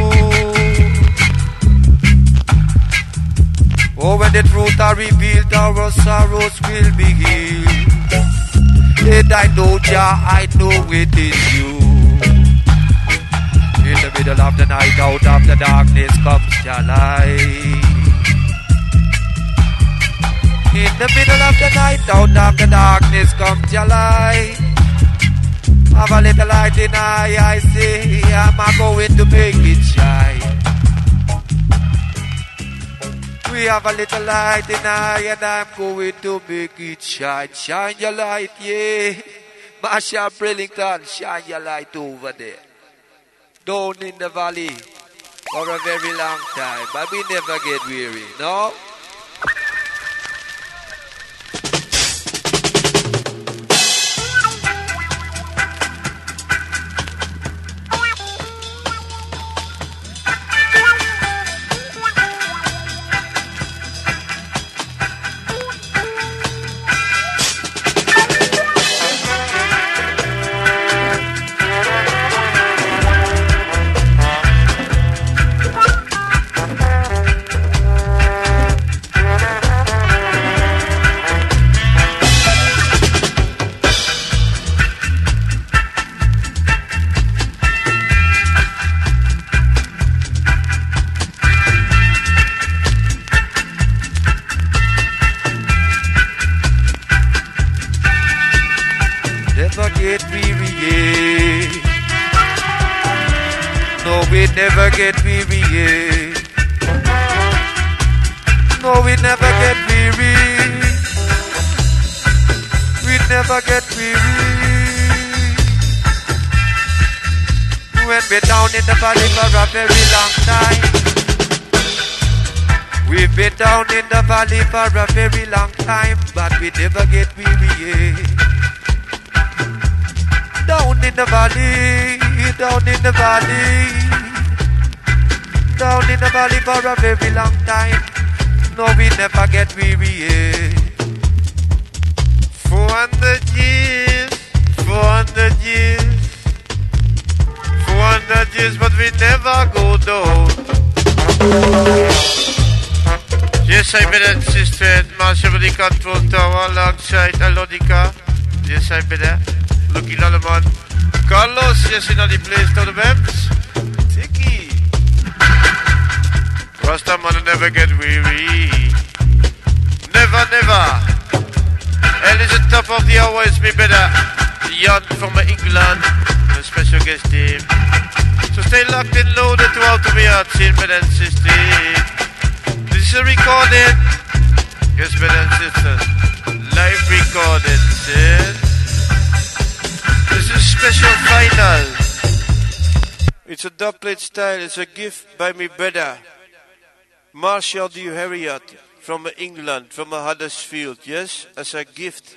Oh, when the truth are revealed, our sorrows will be healed. And I know, Jah, I know it is you. In the middle of the night, out of the darkness comes your light. In the middle of the night, out of the darkness comes your light. Have a little light in eye, I say, I'm going to make it shine. We have a little light in eye, and I'm going to make it shine. Shine your light, yeah. Marshall Burlington, shine your light over there. Down in the valley for a very long time, but we never get weary, no? Never get weary, yeah. No, we never get weary. We never get weary. When we're down in the valley for a very long time. We've been down in the valley for a very long time, but we never get weary, yeah. Down in the valley, down in the valley. Down in the valley for a very long time. No, we never get weary, yeah. 400 years, 400 years, 400 years, but we never go down. Yes, I bet that sister Marshall with the control tower alongside Alodica. Yes, I bet that. Lucky Lalaman. Carlos, yes, in the place to the Bems. Rasta man never get weary. top of the hour is me better. Jan from England, a special guest team. So stay locked and loaded to Out of Me Heart, in Brother and Sisters. This is a recording. Yes, Brother and Sisters. Live recorded, sis. This is special final. It's a dubplate style. It's a gift by me brother Marshall D. Harriot from England, from Huddersfield. Yes, as a gift.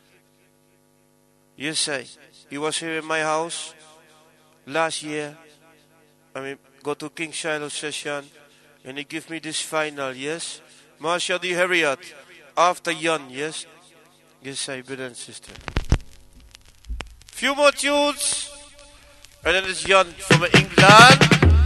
Yes, he was here in my house last year. I mean, go to King Shiloh session, and he gave me this final. Yes, Marshall D. Harriot after Jan. Yes, yes, brother and sister. Few more tunes. And then it's Jan from England.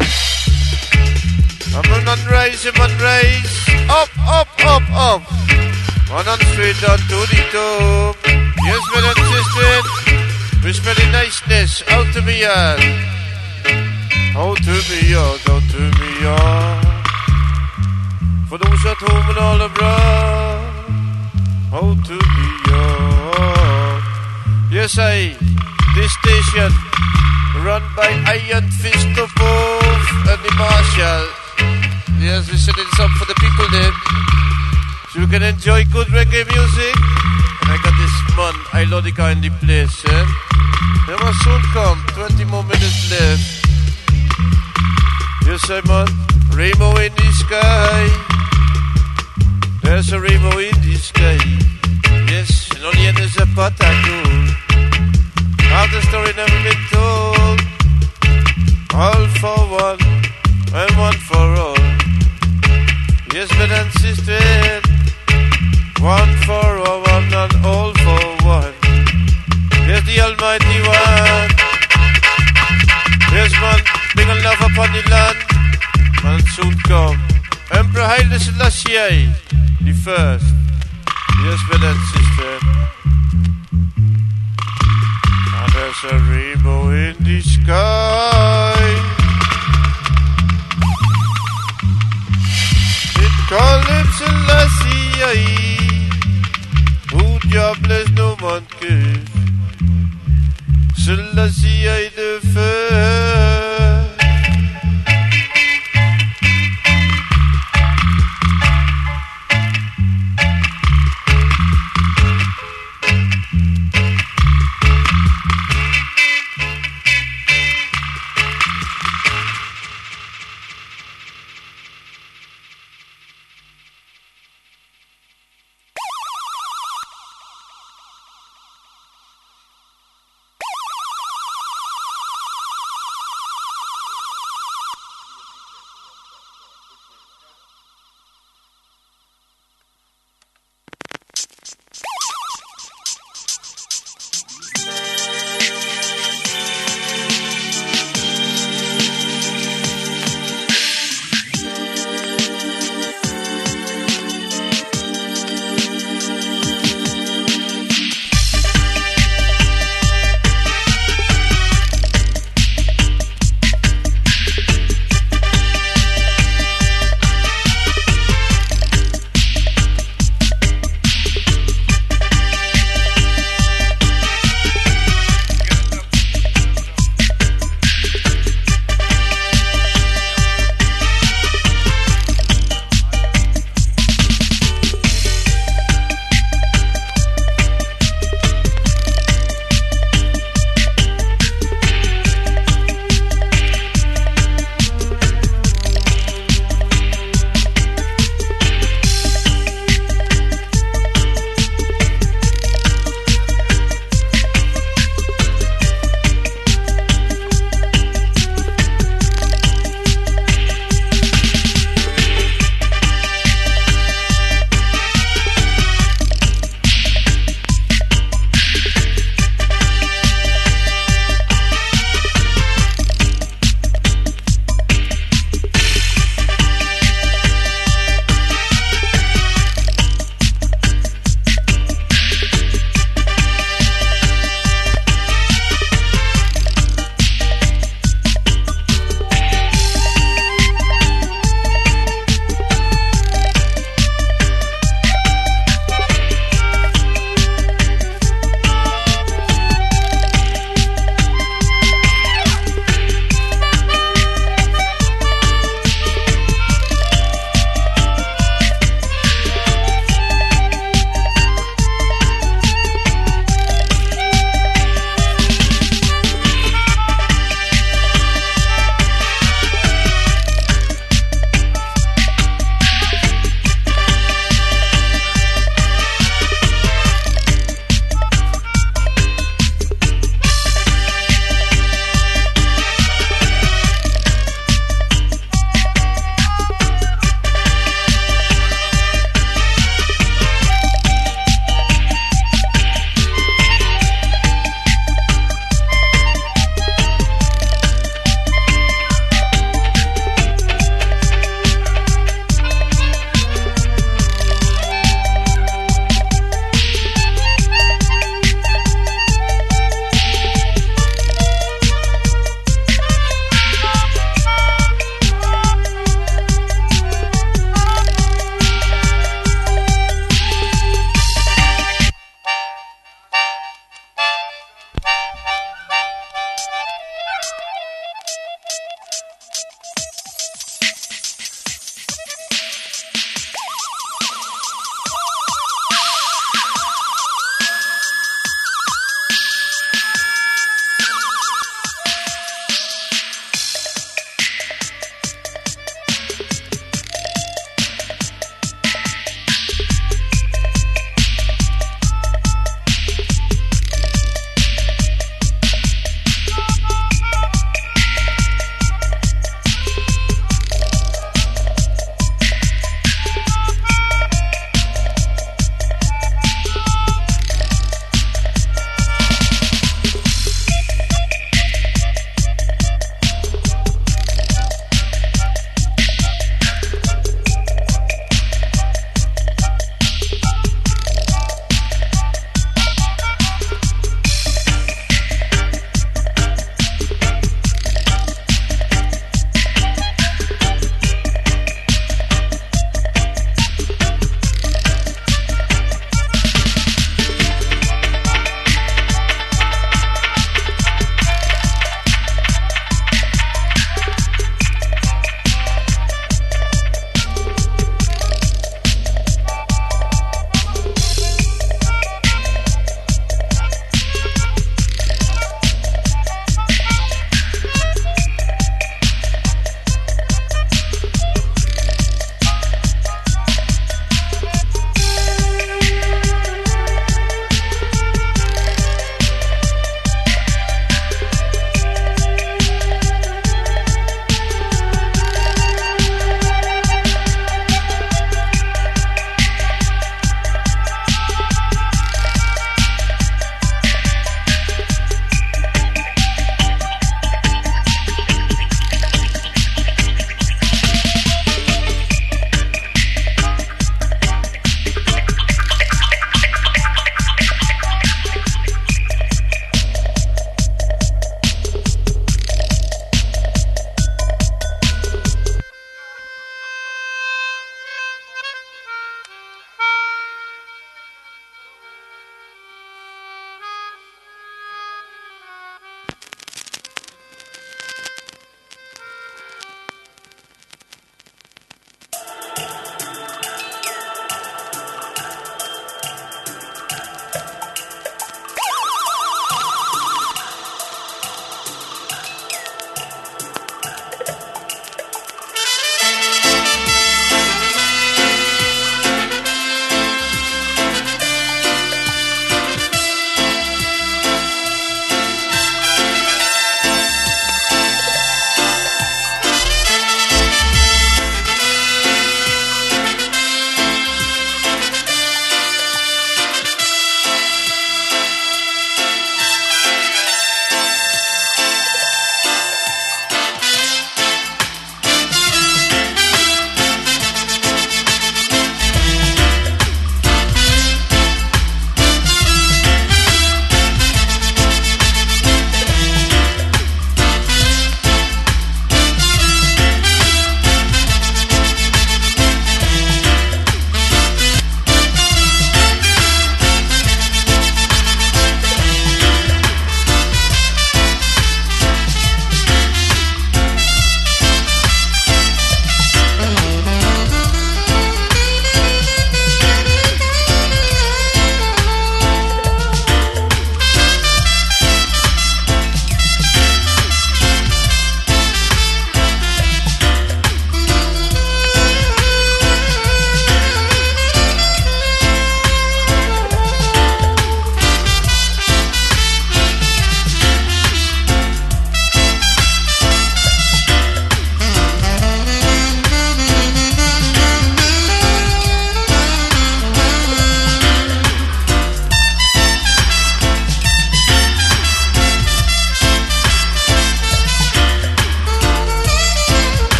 I'm on rise, I'm on rise. Up, up, up, up. On straight down to the top. Yes, brother and sister. Respect the niceness. Out to me, out. Out to me, out, out to me, out. For those at home and all abroad. Out to me, out. Yes, this station run by Iron Fist Topov and the Marshall. Yes, we're setting this up for the people there, so you can enjoy good reggae music. And I got this man, Ilodica, in the place. They will soon come, 20 more minutes left. Yes, man, rainbow in the sky. There's a rainbow in the sky. Yes, and on the end is a pot of gold. Half the story never been told. All for one and one for all. Yes, brother and sister. One for all, one and all for one. Yes, the Almighty One. Yes, man, bring a love upon the land. And soon come Emperor Haile Selassie the first. Yes, brother and sister. And there's a rainbow in the sky. It calls him Selassie, who jobless no one cares. Selassie the first.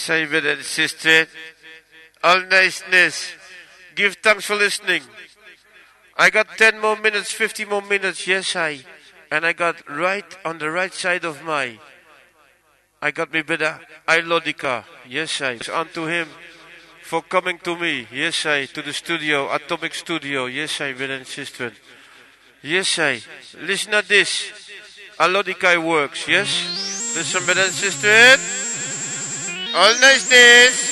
Yes, I will insist it. All niceness. Give thanks for listening. I got 10 more minutes, 50 more minutes, yes and I got right on the right side of I got me brother Ilodica, yes unto him for coming to me, yes to the studio, Atomic Studio, yes brother and sister, yes listen to this, Ilodica works, yes, listen brother and sister, all niceness.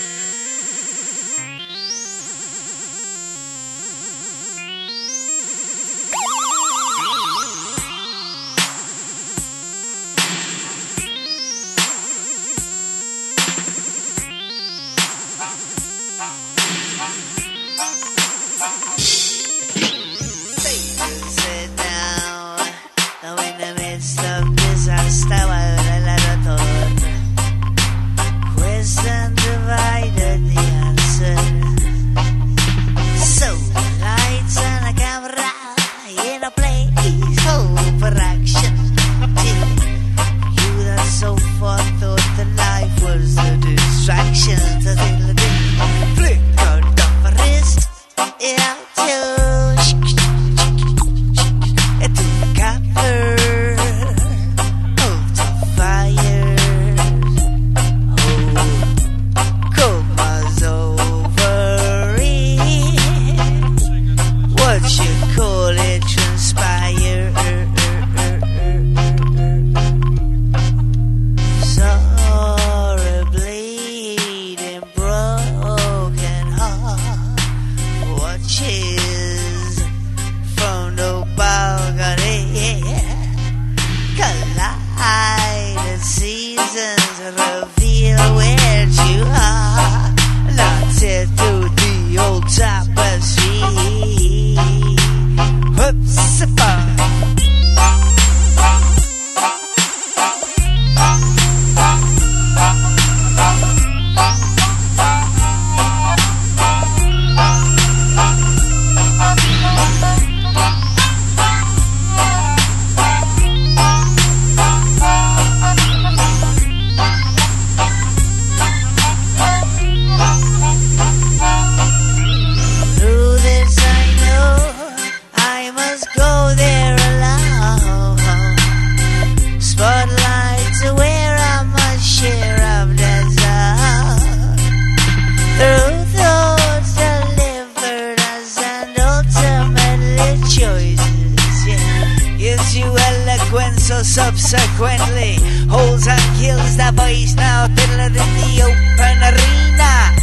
Subsequently holds and kills the voice now fiddler in the open arena.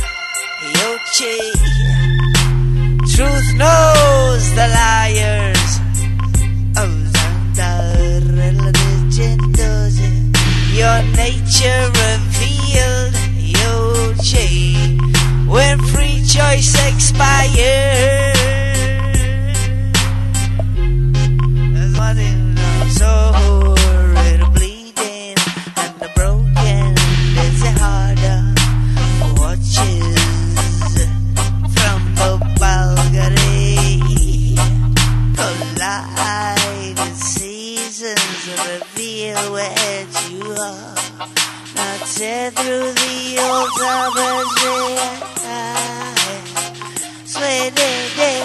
Yochi, truth knows the liars. Your nature revealed, Yochi, when free choice expires. There's nothing so through the old towers, sweet day.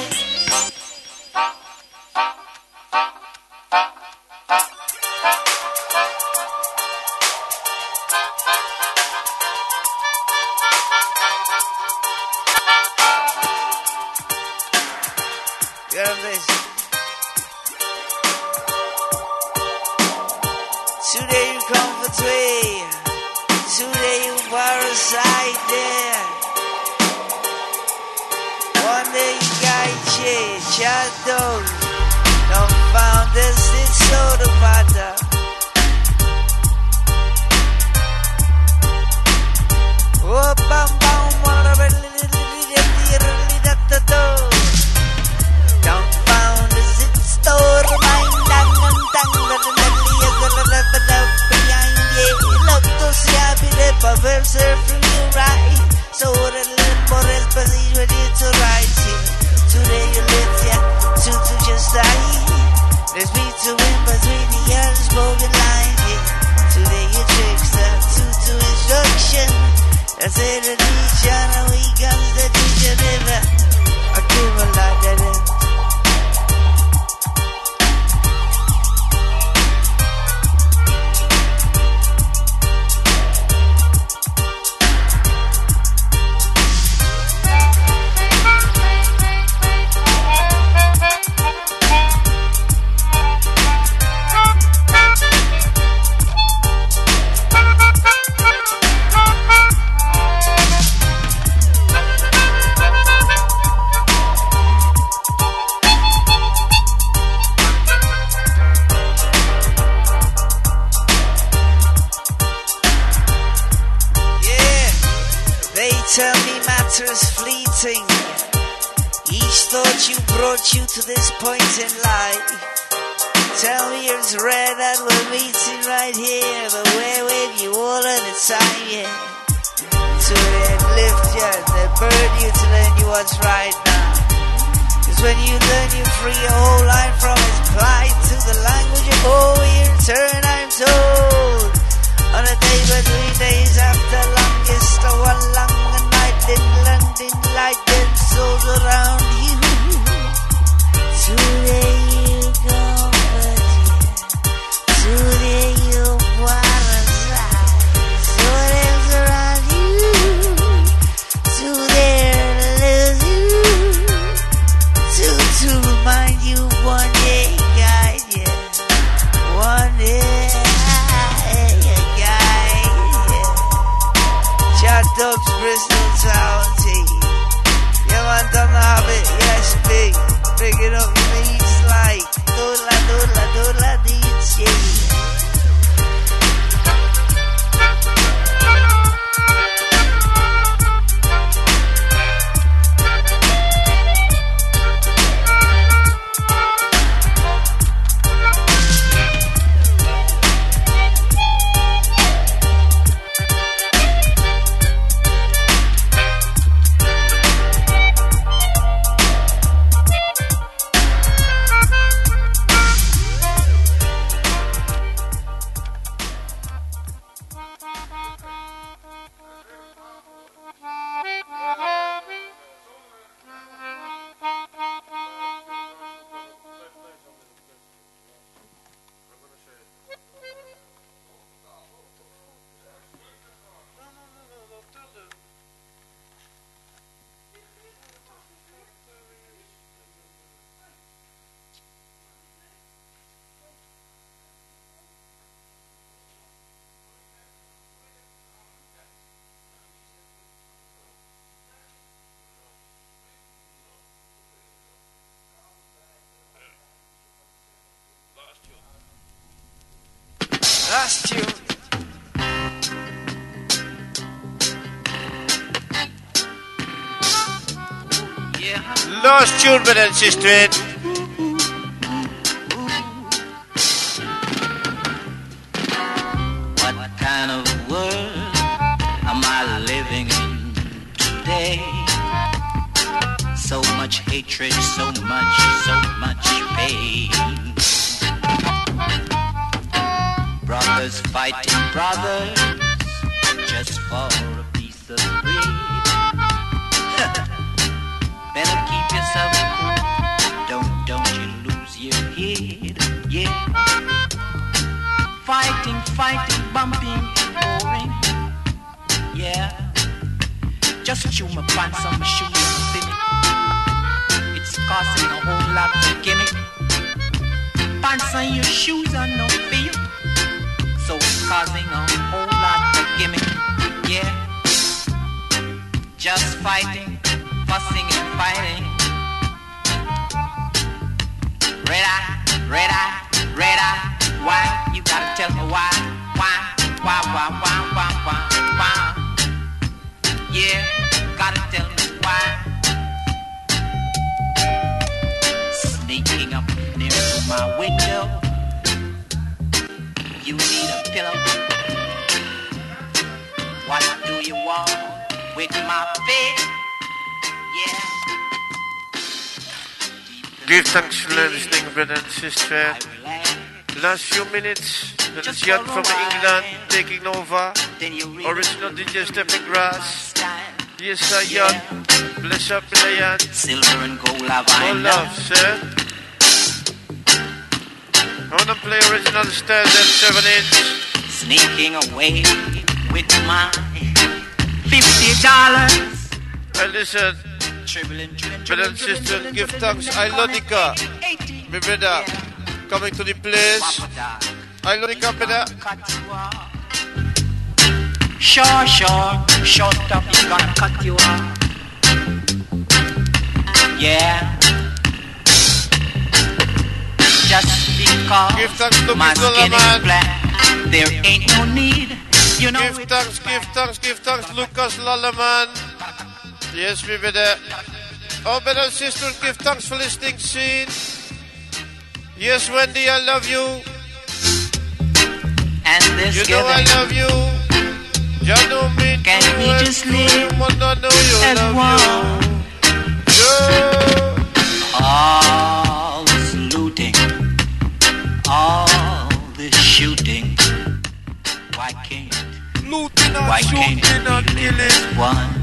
Today you comfort me. Today you parasite there. One day you guide you, shadow. Don't found this, it's so the matter. Oh, bam bam, don't found this, it's store mind, para verse from you right. So por el pasillo it's a right here. Today you live here, to just I say the teacher, now we comes the teacher river. I give a lot of them. Tell me matter's fleeting. Each thought you brought you to this point in life. Tell me it's rare that we're meeting right here, but where with you all of the time, yeah. So they lift you, they burn you to learn you what's right now. Cause when you learn you free your whole life from its plight to the language of all your turn, I'm told. On a day between days after longest of one long night in London, like them souls around you. Today you comfort you, today you parasite. So them's around you, today lose you. To remind you one day, guide you, one day. Dubs, Bristol Town tea. Yeah, man, done the habit, yes, big. Big it up, your needs like doodla, needs, yeah. Last tune. Yeah. Last tune, brother and sister. What kind of world am I living in today? So much hatred, so much pain. Brothers fighting brothers just for a piece of bread. Better keep yourself cool, don't you lose your head, yeah. Fighting, bumping, boring, yeah. Just chew my pants on my shoes and fit. It's causing a whole lot of gimmick. Pants on your shoes are no feel. So it's causing a whole lot of gimmick, yeah. Just fighting, fussing and fighting. Red eye, why? You gotta tell me why? Yeah, gotta tell me why. Sneaking up near to my window. You need a pillow. What do you want with my bed? Yeah. Give thanks for listening, brother and sister. Last few minutes, then it's Jan from England taking over. Original DJ Stepping Grass. Yes, sir, Jan. Bless up, Jan. Silver and gold have I no love, sir. I wanna play original style, then 7-inch. Sneaking away with my $50. Hey, listen. Brother and sister, give thanks. Ilonica, my brother, coming to the place. Ilonica, brother. Sure, shut up, he's gonna cut you off. Yeah. Just because my skin is black, there ain't no need, you know. Give thanks, Lucas Lalaman. Yes, we brother. Oh, brother and sister, give thanks for listening, scene. Yes, Wendy, I love you. And this you know I love you. You know me. Can we just live as one? Yeah. All this looting, all this shooting. Why can't we live as one?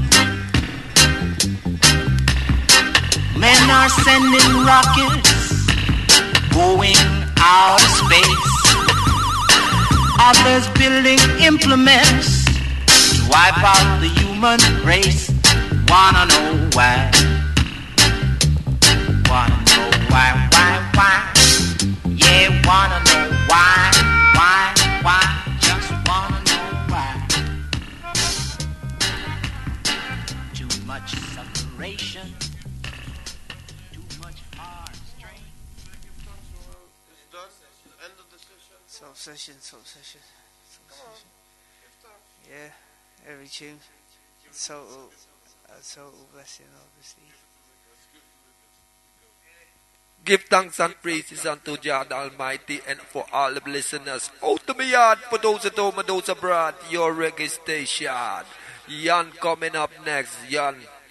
Men are sending rockets going out of space. Others building implements to wipe out the human race. Wanna know why? Wanna know why? Yeah, wanna know why? Just wanna know why. Too much separation. Soul session. Yeah, every tune. Soul blessing, obviously. Give thanks and praises unto God Almighty and for all the listeners. Out to me yard for those at home and those abroad. Your reggae station. Jan coming up next. Jan.